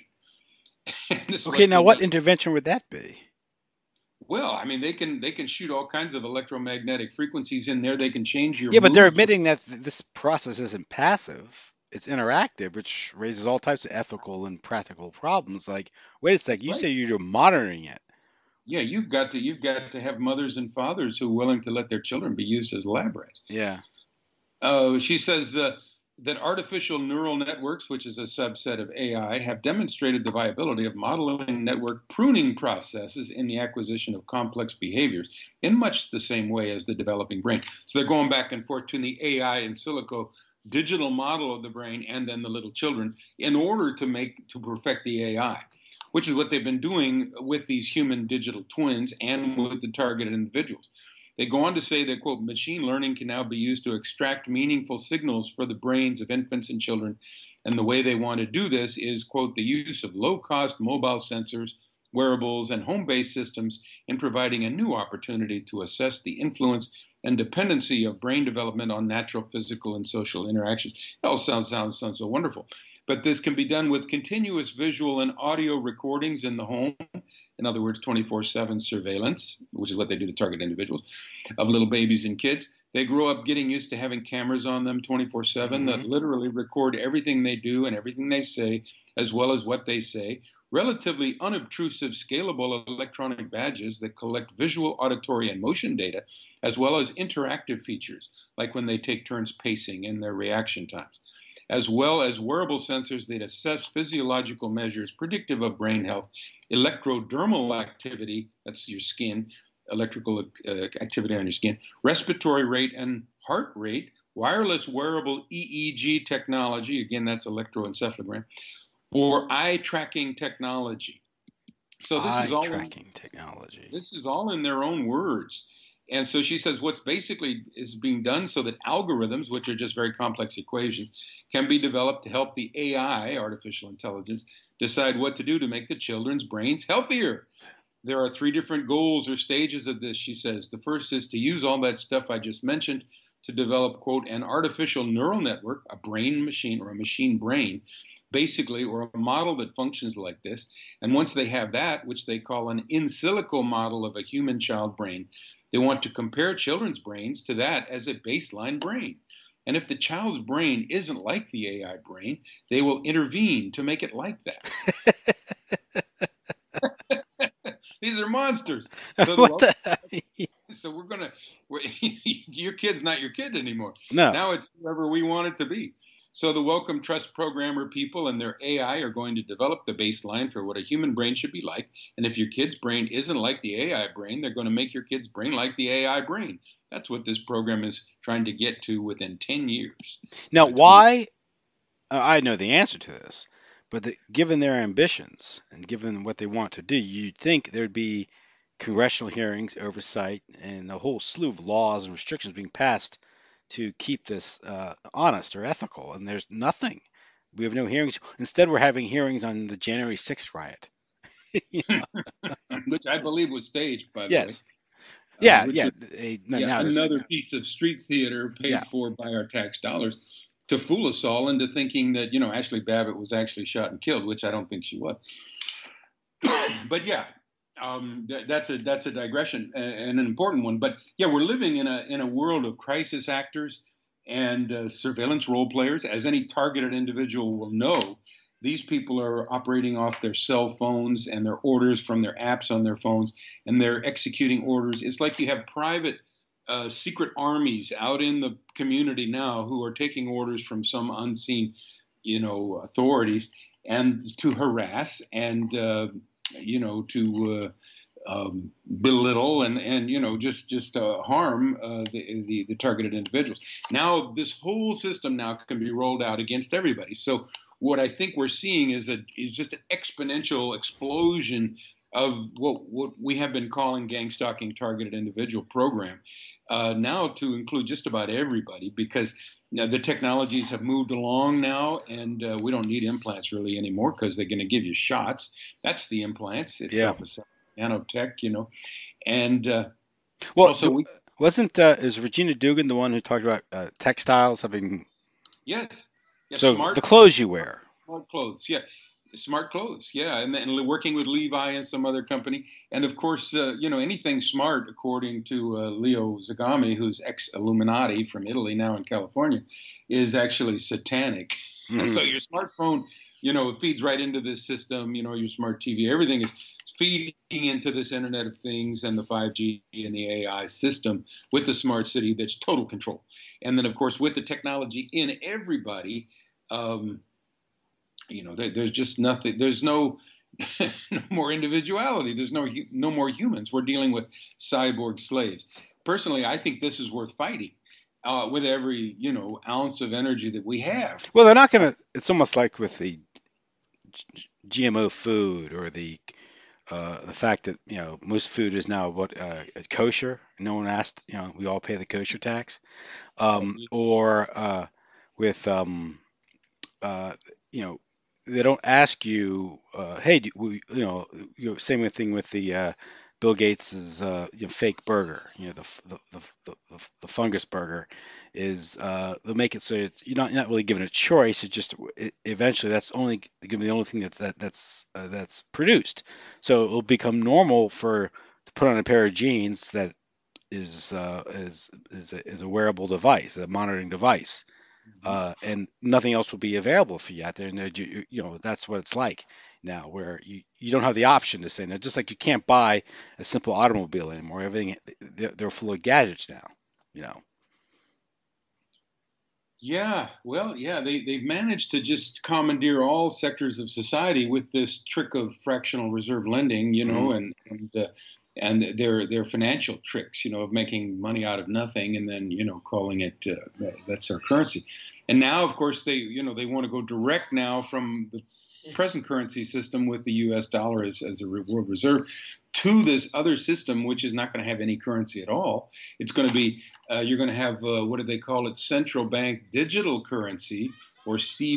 Okay, now what intervention would that be? Well, I mean, they can shoot all kinds of electromagnetic frequencies in there. They can change your Yeah, but they're moods. admitting that this process isn't passive. It's interactive, which raises all types of ethical and practical problems. Like, wait a sec, you Right. say you're monitoring it. Yeah, you've got to have mothers and fathers who are willing to let their children be used as lab rats. Yeah. She says that artificial neural networks, which is a subset of AI, have demonstrated the viability of modeling network pruning processes in the acquisition of complex behaviors in much the same way as the developing brain. So they're going back and forth between the AI in silico digital model of the brain and then the little children in order to perfect the AI, which is what they've been doing with these human digital twins and with the targeted individuals. They go on to say that, quote, "machine learning can now be used to extract meaningful signals for the brains of infants and children. And the way they want to do this is, quote, the use of low-cost mobile sensors, wearables, and home-based systems in providing a new opportunity to assess the influence and dependency of brain development on natural physical and social interactions." It all sounds so wonderful. But this can be done with continuous visual and audio recordings in the home. In other words, 24/7 surveillance, which is what they do to target individuals, of little babies and kids. They grow up getting used to having cameras on them 24/7 that literally record everything they do and everything they say, as well as what they say. Relatively unobtrusive, scalable electronic badges that collect visual, auditory, and motion data, as well as interactive features, like when they take turns pacing and their reaction times, as well as wearable sensors that assess physiological measures predictive of brain health, electrodermal activity, that's your skin, electrical activity on your skin, respiratory rate and heart rate, wireless wearable EEG technology, again, that's electroencephalogram, or eye tracking technology. So this is all in their own words. And so she says what's basically is being done so that algorithms, which are just very complex equations, can be developed to help the AI, artificial intelligence, decide what to do to make the children's brains healthier. There are 3 different goals or stages of this, she says. The first is to use all that stuff I just mentioned to develop, quote, an artificial neural network, a brain machine or a machine brain, basically, or a model that functions like this. And once they have that, which they call an in silico model of a human child brain, they want to compare children's brains to that as a baseline brain. And if the child's brain isn't like the AI brain, they will intervene to make it like that. These are monsters. So your kid's not your kid anymore. No. Now it's whoever we want it to be. So the Wellcome Trust programmer people and their AI are going to develop the baseline for what a human brain should be like. And if your kid's brain isn't like the AI brain, they're going to make your kid's brain like the AI brain. That's what this program is trying to get to within 10 years. Now, why? I know the answer to this, but given their ambitions and given what they want to do, you'd think there'd be congressional hearings, oversight, and a whole slew of laws and restrictions being passed to keep this honest or ethical, and there's nothing. We have no hearings. Instead, we're having hearings on the January 6th riot. Which I believe was staged, by the way. Yes. Yeah. Another piece of street theater paid for by our tax dollars to fool us all into thinking that, Ashley Babbitt was actually shot and killed, which I don't think she was. But that's a digression and an important one. But we're living in a world of crisis actors and surveillance role players. As any targeted individual will know, these people are operating off their cell phones and their orders from their apps on their phones, and they're executing orders. It's like you have private secret armies out in the community now who are taking orders from some unseen, authorities, and to harass and to belittle and just harm the targeted individuals. Now this whole system now can be rolled out against everybody. So what I think we're seeing is just an exponential explosion of what we have been calling gang stalking targeted individual program, now to include just about everybody, because the technologies have moved along now, and we don't need implants really anymore because they're going to give you shots. That's the implants. It's nanotech, and wasn't is Regina Dugan the one who talked about textiles having? Yes. So the clothes you wear. Smart clothes, smart clothes, and working with Levi and some other company, and of course, anything smart, according to Leo Zagami, who's ex-Illuminati from Italy, now in California, is actually satanic. Mm-hmm. So your smartphone, it feeds right into this system. Your smart TV, everything is feeding into this Internet of Things and the 5G and the AI system with the smart city that's total control. And then, of course, with the technology in everybody, there's just nothing. There's no more individuality. There's no more humans. We're dealing with cyborg slaves. Personally, I think this is worth fighting with every ounce of energy that we have. Well, they're not going to. It's almost like with the GMO food or the fact that most food is now kosher. No one asked. We all pay the kosher tax, or with they don't ask you. Hey, same thing with the Bill Gates's fake burger. The fungus burger is they'll make it so you're not really given a choice. It's just eventually that's only going to be the only thing that's produced. So it'll become normal to put on a pair of jeans that is a wearable device, a monitoring device. And nothing else will be available for you out there. And that's what it's like now, where you don't have the option to say no. Just like you can't buy a simple automobile anymore. Everything they're full of gadgets now. Yeah, well, they've managed to just commandeer all sectors of society with this trick of fractional reserve lending, and their financial tricks, of making money out of nothing and then, calling it that's our currency. And now, of course, they want to go direct now from the present currency system with the U.S. dollar as a world reserve to this other system, which is not going to have any currency at all. It's going to be you're going to have what do they call it? Central bank digital currency, or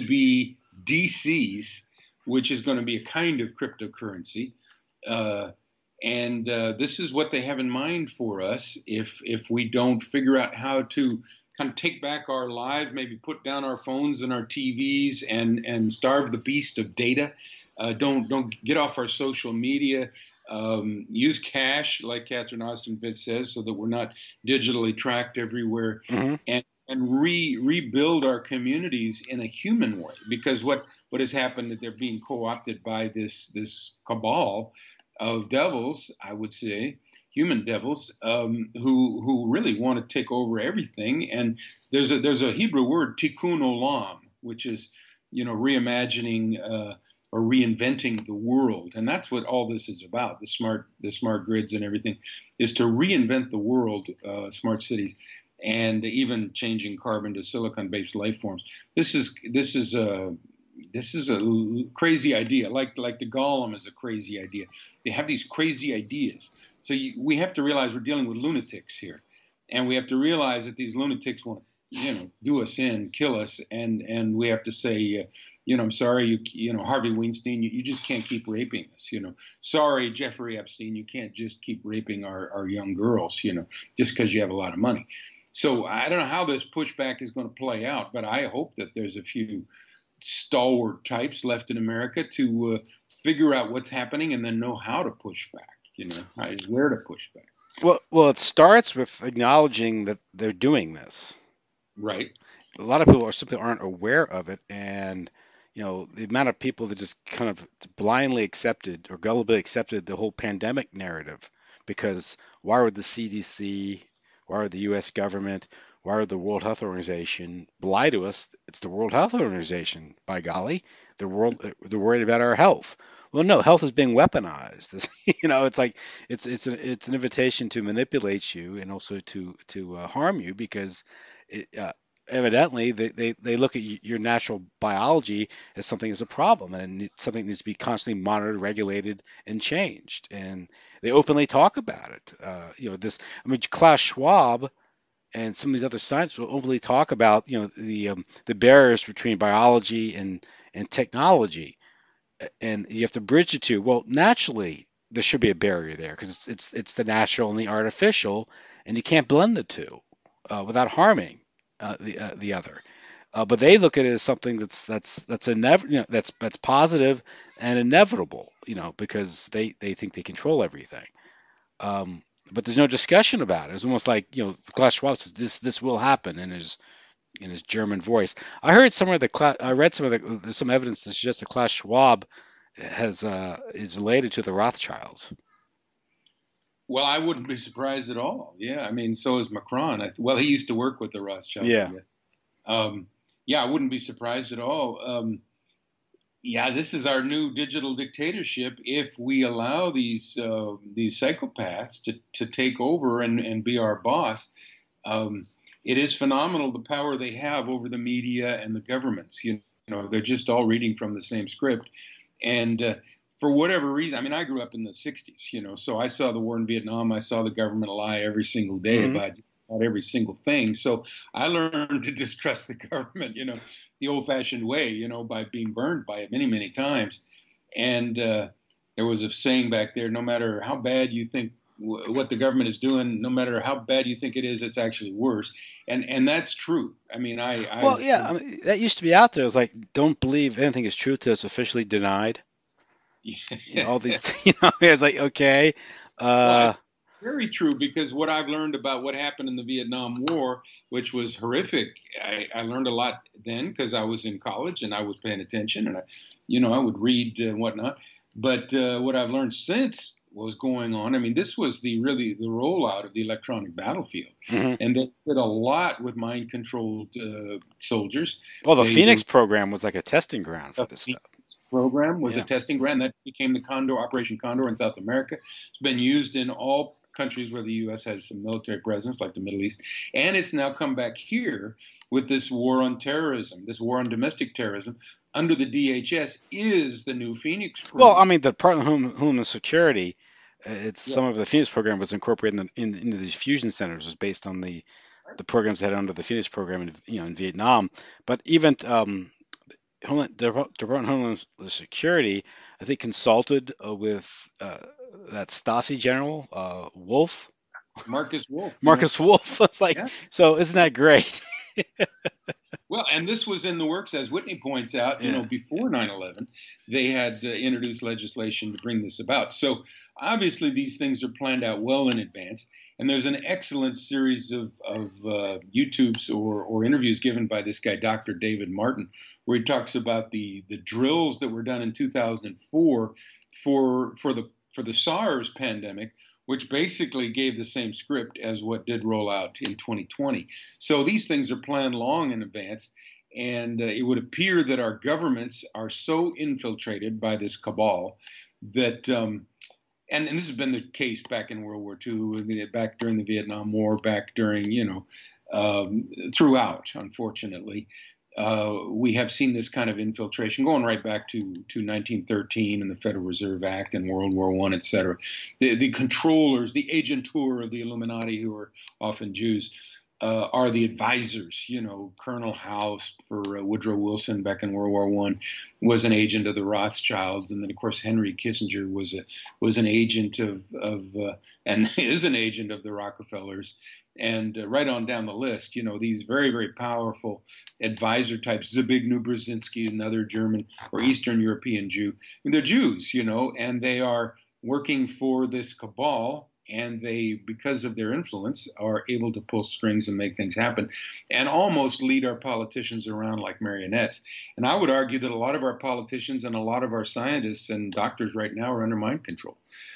CBDCs, which is going to be a kind of cryptocurrency. And this is what they have in mind for us if we don't figure out how to kind of take back our lives, maybe put down our phones and our TVs and starve the beast of data. Don't get off our social media. Use cash, like Catherine Austin Fitts says, so that we're not digitally tracked everywhere. Mm-hmm. And rebuild our communities in a human way. Because what has happened that they're being co-opted by this cabal of devils, I would say, human devils, who really want to take over everything. And there's a Hebrew word, tikkun olam, which is, reimagining or reinventing the world. And that's what all this is about. The smart grids and everything is to reinvent the world, smart cities, and even changing carbon to silicon-based life forms. This is a crazy idea. Like the Golem is a crazy idea. They have these crazy ideas. So we have to realize we're dealing with lunatics here, and we have to realize that these lunatics want to, do us in, kill us, and we have to say, I'm sorry, Harvey Weinstein, you just can't keep raping us. Sorry, Jeffrey Epstein, you can't just keep raping our young girls, just because you have a lot of money. So I don't know how this pushback is going to play out, but I hope that there's a few stalwart types left in America to figure out what's happening and then know how to push back, where to push back. Well, it starts with acknowledging that they're doing this. Right. A lot of people simply aren't aware of it, and the amount of people that just kind of blindly accepted or gullibly accepted the whole pandemic narrative, because why would the CDC, why would the U.S. government, why would the World Health Organization lie to us? It's the World Health Organization, by golly. They're worried about our health. Well, no, health is being weaponized. It's like it's an invitation to manipulate you and also to harm you, because evidently they look at your natural biology as something as a problem, and something needs to be constantly monitored, regulated, and changed. And they openly talk about it. Klaus Schwab and some of these other scientists will openly talk about the barriers between biology and technology, and you have to bridge the two. Well, naturally there should be a barrier there, because it's the natural and the artificial, and you can't blend the two without harming the other. But they look at it as something that's that's positive and inevitable, because they think they control everything. But there's no discussion about it. It's almost like, Klaus Schwab says this will happen in his German voice. I heard somewhere I read there's some evidence that suggests that Klaus Schwab is related to the Rothschilds. Well, I wouldn't be surprised at all. Yeah, I mean, so is Macron. He used to work with the Rothschilds. Yeah. I wouldn't be surprised at all. This is our new digital dictatorship if we allow these psychopaths to take over and be our boss. It is phenomenal, the power they have over the media and the governments. They're just all reading from the same script. And for whatever reason, I mean, I grew up in the 60s, so I saw the war in Vietnam. I saw the government lie every single day about every single thing. So I learned to distrust the government, the old-fashioned way, by being burned by it many, many times. And there was a saying back there: no matter how bad you think what the government is doing, no matter how bad you think it is, it's actually worse. And that's true. I mean, that used to be out there. It's like, don't believe anything is true till it's officially denied. All these, it's like, okay. Very true, because what I've learned about what happened in the Vietnam War, which was horrific, I learned a lot then because I was in college and I was paying attention, and I would read and whatnot. But what I've learned since was going on, I mean, this was the rollout of the electronic battlefield, and they did a lot with mind-controlled soldiers. Well, the Phoenix program was like a testing ground for this stuff. Program was a testing ground that became the Operation Condor in South America. It's been used in all countries where the U.S. has some military presence, like the Middle East, and it's now come back here with this war on terrorism, this war on domestic terrorism under the DHS is the new Phoenix program. Well, I mean, the Department of Homeland Security, some of the Phoenix program was incorporated into these fusion centers. It was based on the programs that had under the Phoenix program in Vietnam. But even the Department of Homeland Security, I think, consulted with that Stasi general, Wolf. Marcus Wolf. Wolf. It's like, so isn't that great? Well, and this was in the works, as Whitney points out, before 9/11, they had introduced legislation to bring this about. So obviously these things are planned out well in advance. And there's an excellent series of YouTubes or interviews given by this guy, Dr. David Martin, where he talks about the drills that were done in 2004 for the SARS pandemic, which basically gave the same script as what did roll out in 2020. So these things are planned long in advance. And it would appear that our governments are so infiltrated by this cabal that, and this has been the case back in World War II, back during the Vietnam War, back during, throughout, unfortunately. We have seen this kind of infiltration going right back to 1913 and the Federal Reserve Act and World War I, et cetera. The controllers, the agentur of the Illuminati, who are often Jews, are the advisors. Colonel House for Woodrow Wilson back in World War I was an agent of the Rothschilds, and then of course Henry Kissinger was an agent of and is an agent of the Rockefellers, and right on down the list. These very, very powerful advisor types. Zbigniew Brzezinski, another German or Eastern European Jew. They're Jews, and they are working for this cabal. And they, because of their influence, are able to pull strings and make things happen and almost lead our politicians around like marionettes. And I would argue that a lot of our politicians and a lot of our scientists and doctors right now are under mind control.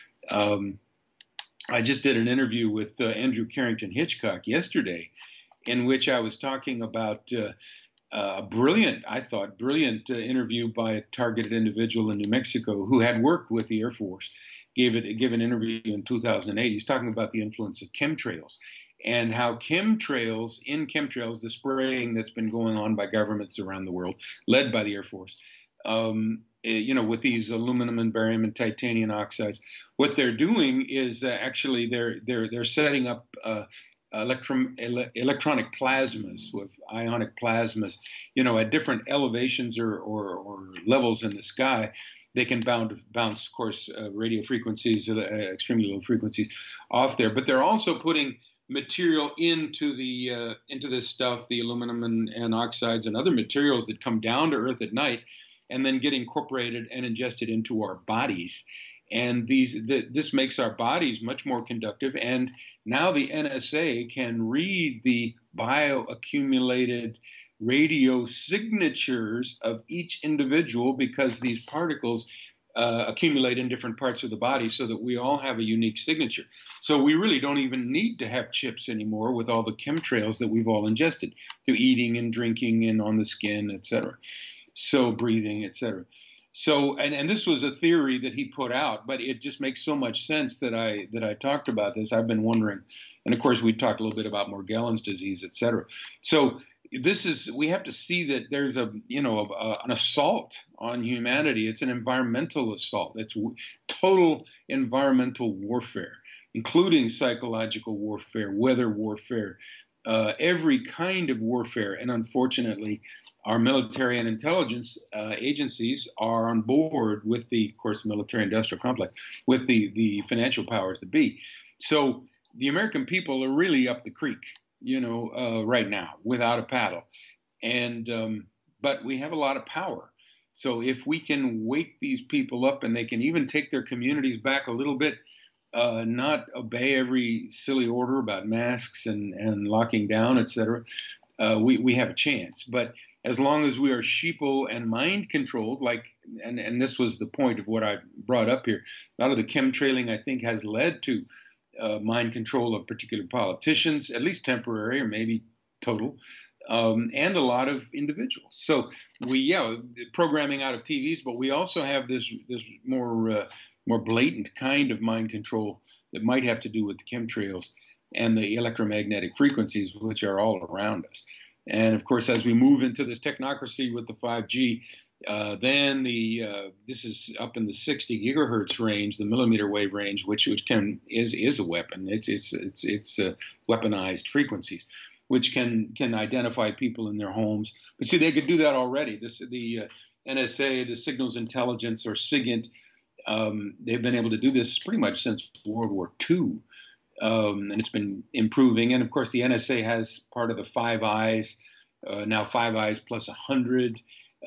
I just did an interview with Andrew Carrington Hitchcock yesterday in which I was talking about a brilliant interview by a targeted individual in New Mexico who had worked with the Air Force. Gave an interview in 2008. He's talking about the influence of chemtrails and how chemtrails, the spraying that's been going on by governments around the world, led by the Air Force, with these aluminum and barium and titanium oxides, what they're doing is actually they're setting up electronic plasmas with ionic plasmas, at different elevations or levels in the sky. They can bounce, of course, radio frequencies, extremely low frequencies off there. But they're also putting material into this stuff, the aluminum and oxides and other materials that come down to Earth at night and then get incorporated and ingested into our bodies. And this makes our bodies much more conductive. And now the NSA can read the bioaccumulated radio signatures of each individual because these particles accumulate in different parts of the body so that we all have a unique signature. So we really don't even need to have chips anymore with all the chemtrails that we've all ingested through eating and drinking and on the skin, et cetera. So breathing, et cetera. So, and this was a theory that he put out, but it just makes so much sense that I talked about this. I've been wondering, and of course we talked a little bit about Morgellons disease, et cetera. So we have to see that there's an assault on humanity. It's an environmental assault. It's total environmental warfare, including psychological warfare, weather warfare, every kind of warfare. And unfortunately, our military and intelligence agencies are on board with of course, military-industrial complex, with the financial powers that be. So the American people are really up the creek, right now, without a paddle. And but we have a lot of power. So if we can wake these people up and they can even take their communities back a little bit, not obey every silly order about masks and locking down, et cetera, we have a chance. But as long as we are sheeple and mind controlled, and this was the point of what I brought up here, a lot of the chemtrailing, I think, has led to mind control of particular politicians, at least temporary or maybe total, and a lot of individuals. So programming out of TVs, but we also have this more blatant kind of mind control that might have to do with the chemtrails and the electromagnetic frequencies, which are all around us. And of course, as we move into this technocracy with the 5G, then this is up in the 60 gigahertz range, the millimeter wave range, which is a weapon. It's weaponized frequencies, which can identify people in their homes. But see, they could do that already. The NSA, the Signals Intelligence, or SIGINT, they've been able to do this pretty much since World War II. And it's been improving. And of course, the NSA has part of the Five Eyes, now Five Eyes plus 100,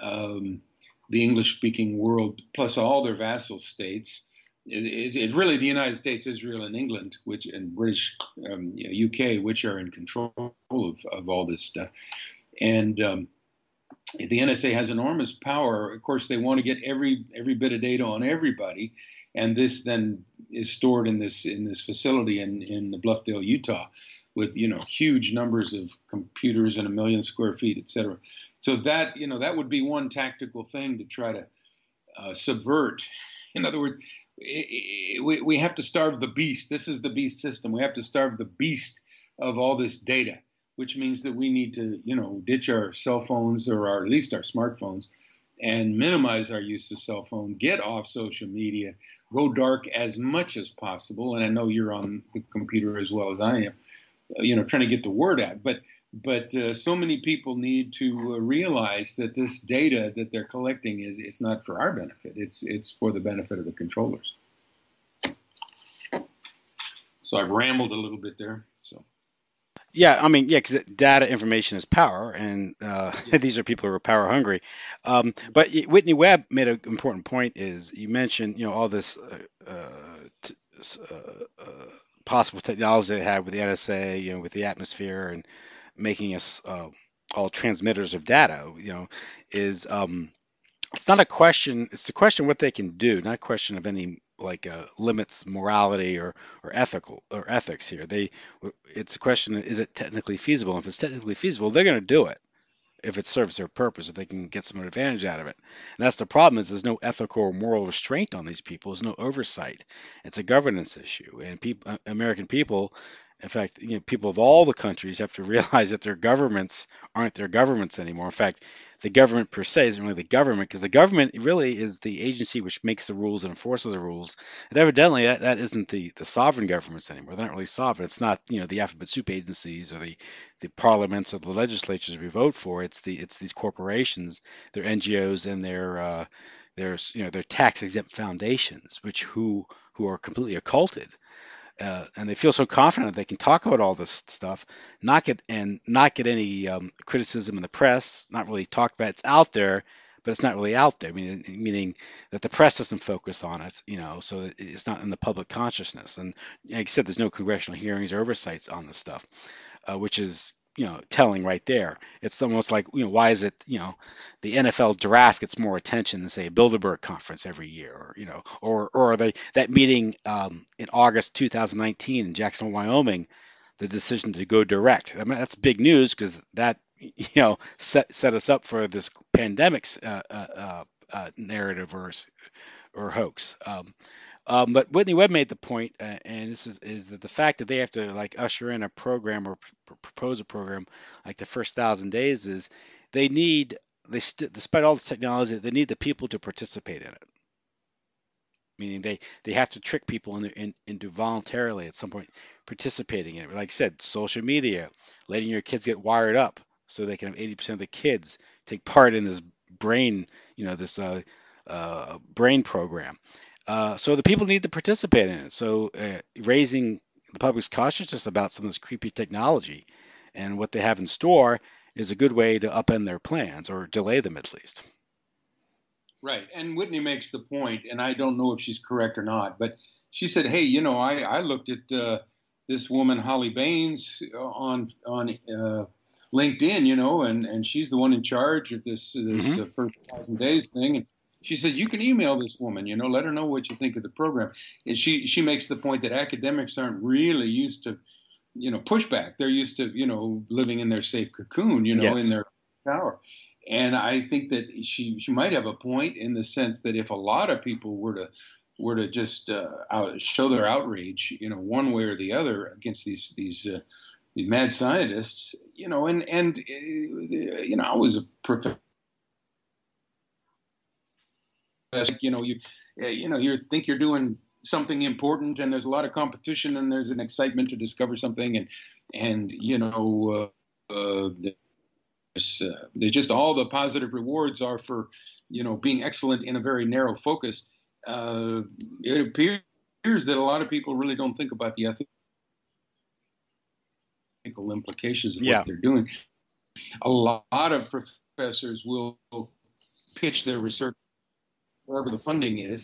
the English-speaking world plus all their vassal states. It really the United States, Israel, and England, and British, UK, which are in control of all this stuff. And the NSA has enormous power. Of course, they want to get every bit of data on everybody. And this then is stored in this facility in Bluffdale, Utah, with huge numbers of computers and 1 million square feet, et cetera. So that that would be one tactical thing to try to subvert. In other words, we have to starve the beast. This is the beast system. We have to starve the beast of all this data, which means that we need to ditch our cell phones, or at least our smartphones, and minimize our use of cell phone, get off social media, go dark as much as possible. And I know you're on the computer as well as I am, trying to get the word out. But so many people need to realize that this data that they're collecting it's not for our benefit. It's for the benefit of the controllers. So I've rambled a little bit there. So. Yeah, I mean, yeah, because data information is power, and these are people who are power hungry. But Whitney Webb made an important point. Is you mentioned all this possible technology they have with the NSA, with the atmosphere, and making us all transmitters of data. Is it's not a question. It's a question what they can do, not a question of any limits morality or ethical or ethics here. It's a question, is it technically feasible? And if it's technically feasible, they're going to do it if it serves their purpose, if they can get some advantage out of it. And that's the problem, is there's no ethical or moral restraint on these people. There's no oversight. It's a governance issue. And American people, in fact, people of all the countries have to realize that their governments aren't their governments anymore. In fact, the government per se isn't really the government, because the government really is the agency which makes the rules and enforces the rules. And evidently, that isn't the sovereign governments anymore. They're not really sovereign. It's not the alphabet soup agencies or the parliaments or the legislatures we vote for. It's these corporations, their NGOs, and their tax exempt foundations, who are completely occulted. And they feel so confident they can talk about all this stuff, not get any criticism in the press, not really talked about. It's out there, but it's not really out there. Meaning that the press doesn't focus on it, so it's not in the public consciousness. And like I said, there's no congressional hearings or oversights on this stuff, which is telling right there. It's almost like, why is it, the NFL draft gets more attention than, say, a Bilderberg conference every year, or that meeting in August 2019 in Jacksonville, Wyoming, the decision to go direct. I mean, that's big news, because that, set us up for this pandemic narrative or hoax. But Whitney Webb made the point, and this is that the fact that they have to usher in a program or propose a program like the first 1,000 days is despite all the technology, they need the people to participate in it. Meaning they have to trick people into voluntarily at some point participating in it. Like I said, social media, letting your kids get wired up so they can have 80% of the kids take part in this brain, brain program. So the people need to participate in it. So raising the public's consciousness about some of this creepy technology and what they have in store is a good way to upend their plans, or delay them at least. Right. And Whitney makes the point, and I don't know if she's correct or not, but she said, hey, I looked at this woman, Holly Baines, on LinkedIn, and she's the one in charge of this first 1,000 days thing. And she said, you can email this woman, let her know what you think of the program. And she makes the point that academics aren't really used to, pushback. They're used to, living in their safe cocoon, Yes. in their tower. And I think that she might have a point, in the sense that if a lot of people were to just show their outrage, one way or the other against these mad scientists, and I was a professor. You think you're doing something important, and there's a lot of competition, and there's an excitement to discover something, and there's just all the positive rewards are for being excellent in a very narrow focus. It appears that a lot of people really don't think about the ethical implications of what they're doing. A lot of professors will pitch their research wherever the funding is,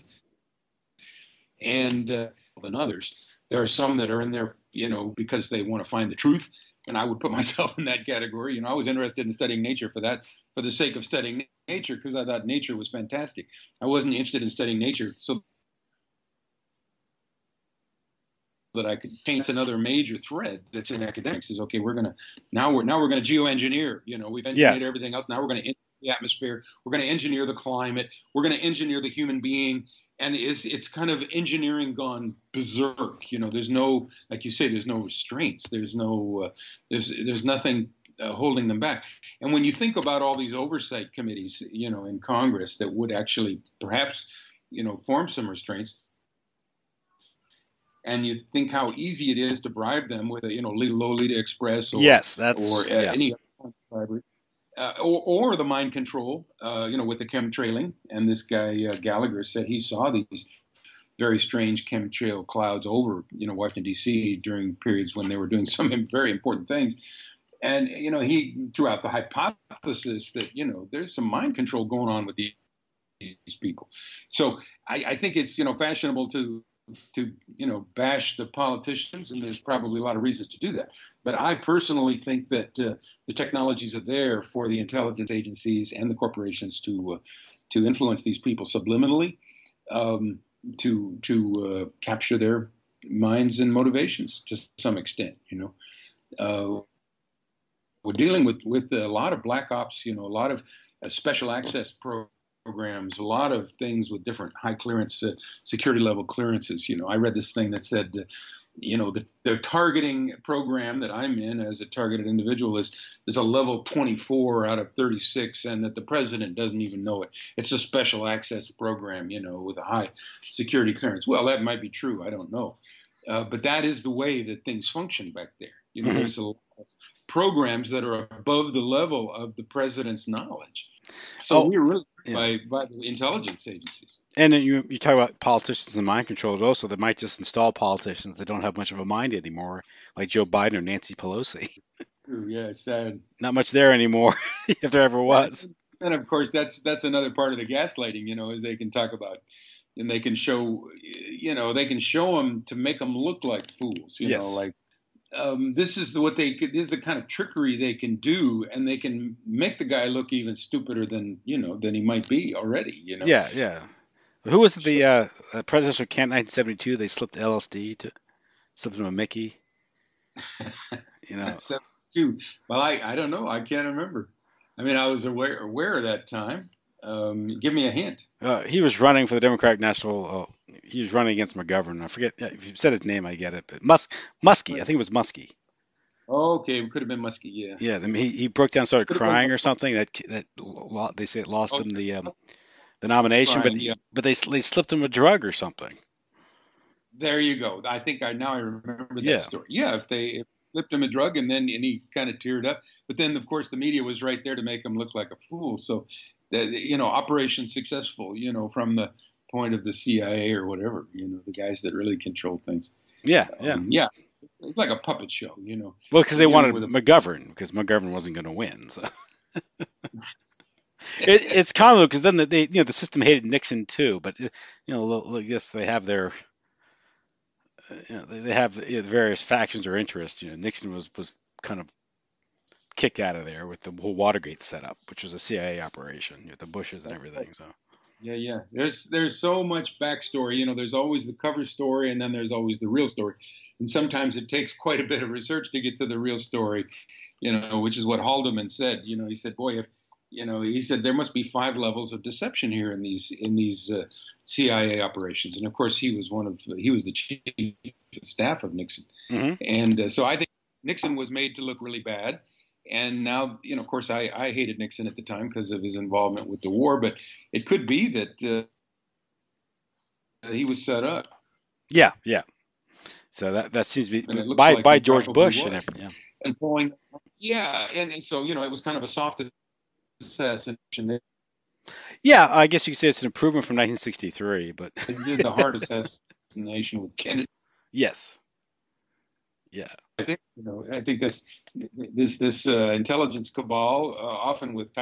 and than others. There are some that are in there, because they want to find the truth, and I would put myself in that category. I was interested in studying nature for the sake of studying nature, because I thought nature was fantastic. I wasn't interested in studying nature so that I could change another major thread that's in academics is, okay, we're gonna geoengineer. We've engineered everything else. Now we're gonna engineer the atmosphere. We're gonna engineer the climate. We're gonna engineer the human being. And it's kind of engineering gone berserk. There's no, like you say, there's no restraints. There's no there's nothing holding them back. And when you think about all these oversight committees, in Congress that would actually perhaps, form some restraints. And you think how easy it is to bribe them with a, Lolita Express or, any other bribery, or the mind control, with the chemtrailing. And this guy Gallagher said he saw these very strange chemtrail clouds over, Washington D.C. during periods when they were doing some very important things. And he threw out the hypothesis that there's some mind control going on with these people. So I think it's fashionable to bash the politicians, and there's probably a lot of reasons to do that. But I personally think that the technologies are there for the intelligence agencies and the corporations to influence these people subliminally, to capture their minds and motivations to some extent. We're dealing with a lot of black ops, a lot of special access programs, a lot of things with different high clearance, security level clearances. I read this thing that said, the targeting program that I'm in as a targeted individual is a level 24 out of 36, and that the president doesn't even know it. It's a special access program, with a high security clearance. Well, that might be true. I don't know. But that is the way that things function back there. There's a lot of programs that are above the level of the president's knowledge. So we're really by the intelligence agencies. And then you talk about politicians and mind control also. They might just install politicians that don't have much of a mind anymore, like Joe Biden or Nancy Pelosi. Yeah, sad. Not much there anymore, if there ever was. And of course, that's another part of the gaslighting, is they can talk about, and they can show, them to make them look like fools, like. This is this is the kind of trickery they can do, and they can make the guy look even stupider than he might be already. Yeah. Who was the presidential camp 1972? They slipped LSD slipped him a Mickey. 72. Well, I don't know. I can't remember. I mean, I was aware of that time. Give me a hint. He was running for the Democratic National. He was running against McGovern. I forget if you said his name. I get it, but Muskie. I think it was Muskie. Okay, it could have been Muskie. Yeah. Yeah. I mean, he broke down, and started crying or something. That they say it lost him the nomination, but they slipped him a drug or something. There you go. I think now I remember that story. Yeah, if they slipped him a drug and he kind of teared up, but then of course the media was right there to make him look like a fool. So. Operation successful, from the point of the CIA or whatever, the guys that really control things. Yeah. It's like a puppet show, Well, because they wanted McGovern, because McGovern wasn't going to win. So it's comical because then the system hated Nixon too, but I guess they have their, they have various factions or interests. Nixon was kind of kicked out of there with the whole Watergate setup, which was a CIA operation, the Bushes and everything. So yeah. There's so much backstory. There's always the cover story, and then there's always the real story. And sometimes it takes quite a bit of research to get to the real story. Which is what Haldeman said. He said, boy, if he said there must be 5 levels of deception here in these CIA operations. And of course, he was the chief of staff of Nixon, and so I think Nixon was made to look really bad. And now, of course, I hated Nixon at the time because of his involvement with the war, but it could be that he was set up. Yeah. So that seems to be by George Bush and everything. And pulling, and so it was kind of a soft assassination. Yeah, I guess you could say it's an improvement from 1963, but they did the hard assassination with Kennedy. Yes. Yeah. I think this intelligence cabal, often with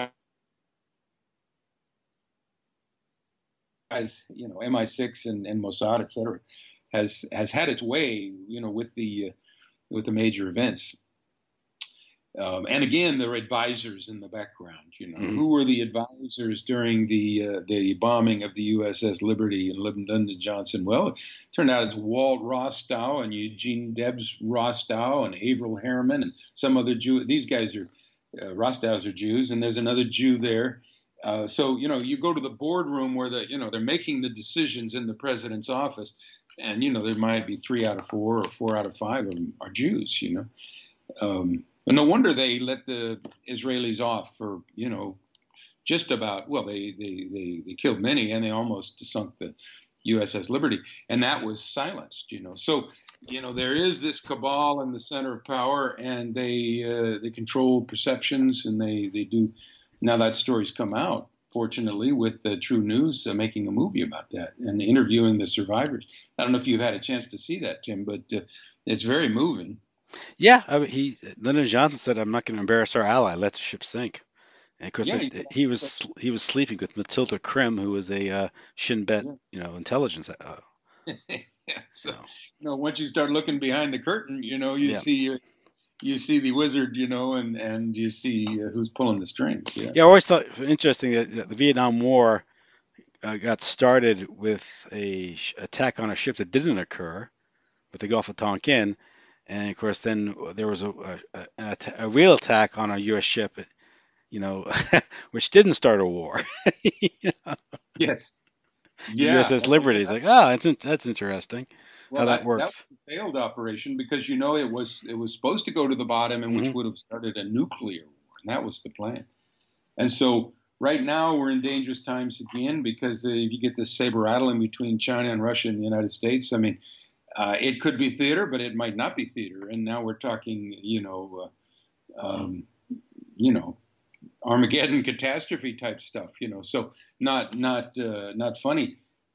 guys, MI6 and Mossad, et cetera, has had its way, with the major events. And again, there are advisors in the background. Who were the advisors during the bombing of the USS Liberty and Lyndon Johnson? Well, it turned out it's Walt Rostow and Eugene Debs Rostow and Averell Harriman and some other Jew. These guys are Rostows are Jews, and there's another Jew there. So you go to the boardroom where they're making the decisions in the president's office, and there might be 3 out of 4 or 4 out of 5 of them are Jews. And no wonder they let the Israelis off for, just about, well, they killed many, and they almost sunk the USS Liberty, and that was silenced, So, there is this cabal in the center of power, and they control perceptions, and they do. Now that story's come out, fortunately, with True News making a movie about that and interviewing the survivors. I don't know if you've had a chance to see that, Tim, but it's very moving. Yeah, Lyndon Johnson said, "I'm not going to embarrass our ally. Let the ship sink." And of course, he was sleeping with Matilda Krim, who was a Shin Bet, intelligence. So once you start looking behind the curtain, you see the wizard, and you see who's pulling the strings. Yeah, I always thought interesting that the Vietnam War got started with a attack on a ship that didn't occur, with the Gulf of Tonkin. And of course, then there was a real attack on a U.S. ship, which didn't start a war. Yes. Yeah. USS Liberty is like, that's interesting. Well, how that works. That was a failed operation because it was supposed to go to the bottom, and which would have started a nuclear war, and that was the plan. And so right now we're in dangerous times again because if you get this saber rattling between China and Russia and the United States, I mean. It could be theater, but it might not be theater. And now we're talking, Armageddon catastrophe type stuff. So not funny.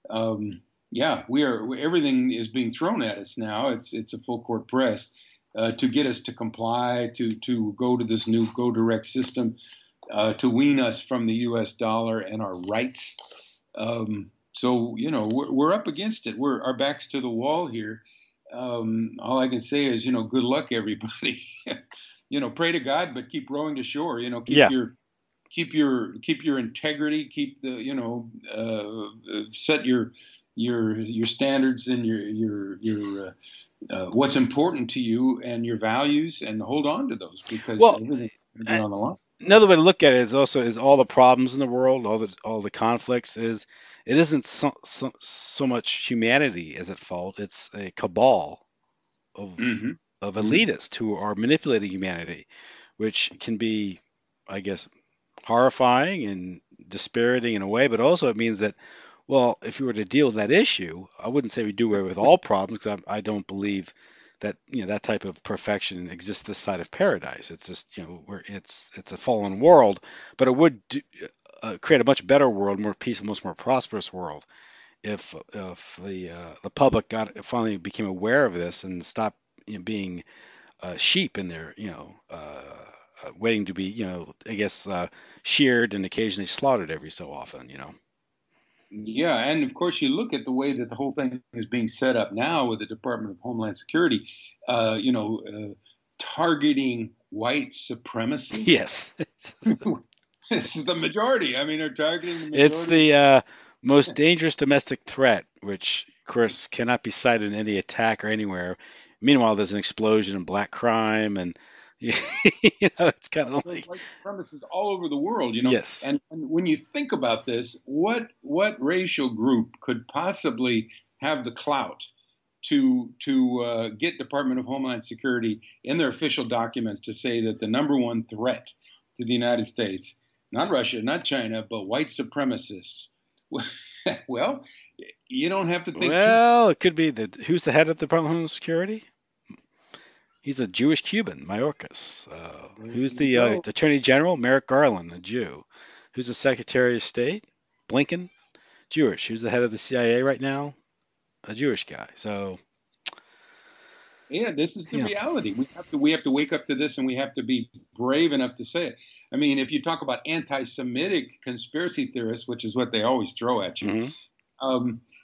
Everything is being thrown at us now. It's a full court press to get us to comply, to go to this new Go Direct system, to wean us from the U.S. dollar and our rights. So, we're up against it. Our back's to the wall here. All I can say is, good luck, everybody. Pray to God, but keep rowing to shore. Keep your integrity. Keep the, set your standards and your what's important to you and your values, and hold on to those because everything's on the line. Another way to look at it is all the problems in the world, all the conflicts it isn't so much humanity as at fault. It's a cabal of elitists who are manipulating humanity, which can be, I guess, horrifying and dispiriting in a way, but also it means that, well, if you were to deal with that issue, I wouldn't say we do away with all problems because I don't believe that that type of perfection exists this side of paradise. It's just where it's a fallen world, but it would create a much better world, more peaceful, much more prosperous world if the public finally became aware of this and stopped being sheep in their waiting to be sheared and occasionally slaughtered every so often. Yeah, and of course you look at the way that the whole thing is being set up now with the Department of Homeland Security, targeting white supremacy. Yes. This is the majority. I mean, they're targeting the majority. It's the most dangerous domestic threat, which, of course, cannot be cited in any attack or anywhere. Meanwhile, there's an explosion in black crime, and it's kind of like white supremacists all over the world. Yes. And when you think about this, what racial group could possibly have the clout to get Department of Homeland Security in their official documents to say that the number one threat to the United States, not Russia, not China, but white supremacists? Well, you don't have to think. Well, it could be who's the head of the Department of Homeland Security? He's a Jewish Cuban, Mayorkas. Who's the Attorney General? Merrick Garland, a Jew. Who's the Secretary of State? Blinken, Jewish. Who's the head of the CIA right now? A Jewish guy. So, yeah, this is the reality. We have to wake up to this, and we have to be brave enough to say it. I mean, if you talk about anti-Semitic conspiracy theorists, which is what they always throw at you,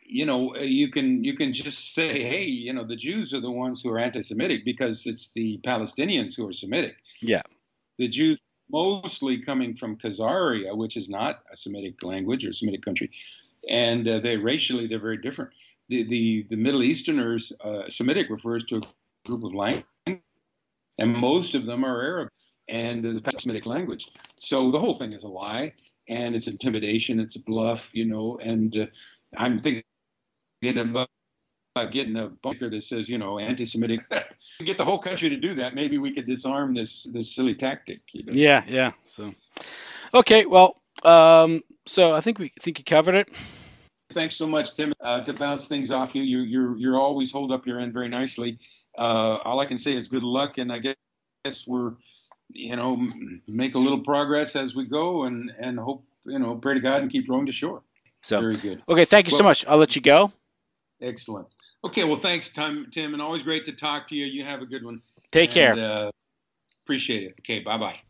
you can just say, hey, the Jews are the ones who are anti-Semitic because it's the Palestinians who are Semitic. Yeah. The Jews mostly coming from Khazaria, which is not a Semitic language or Semitic country, and they're very different. The Middle Easterners, Semitic refers to a group of languages, and most of them are Arab and the Semitic language. So the whole thing is a lie, and it's intimidation, it's a bluff, and I'm thinking about getting a bunker that says, anti-Semitic. Get the whole country to do that. Maybe we could disarm this silly tactic. Yeah. So, okay, well, so I think you covered it. Thanks so much, Tim. To bounce things off you're always hold up your end very nicely. All I can say is good luck, and I guess we're, make a little progress as we go, and hope, pray to God and keep rowing to shore. So very good. Okay, thank you so much. I'll let you go. Excellent. Okay, well, thanks, Tim, and always great to talk to you. You have a good one. Take care. Appreciate it. Okay, bye-bye.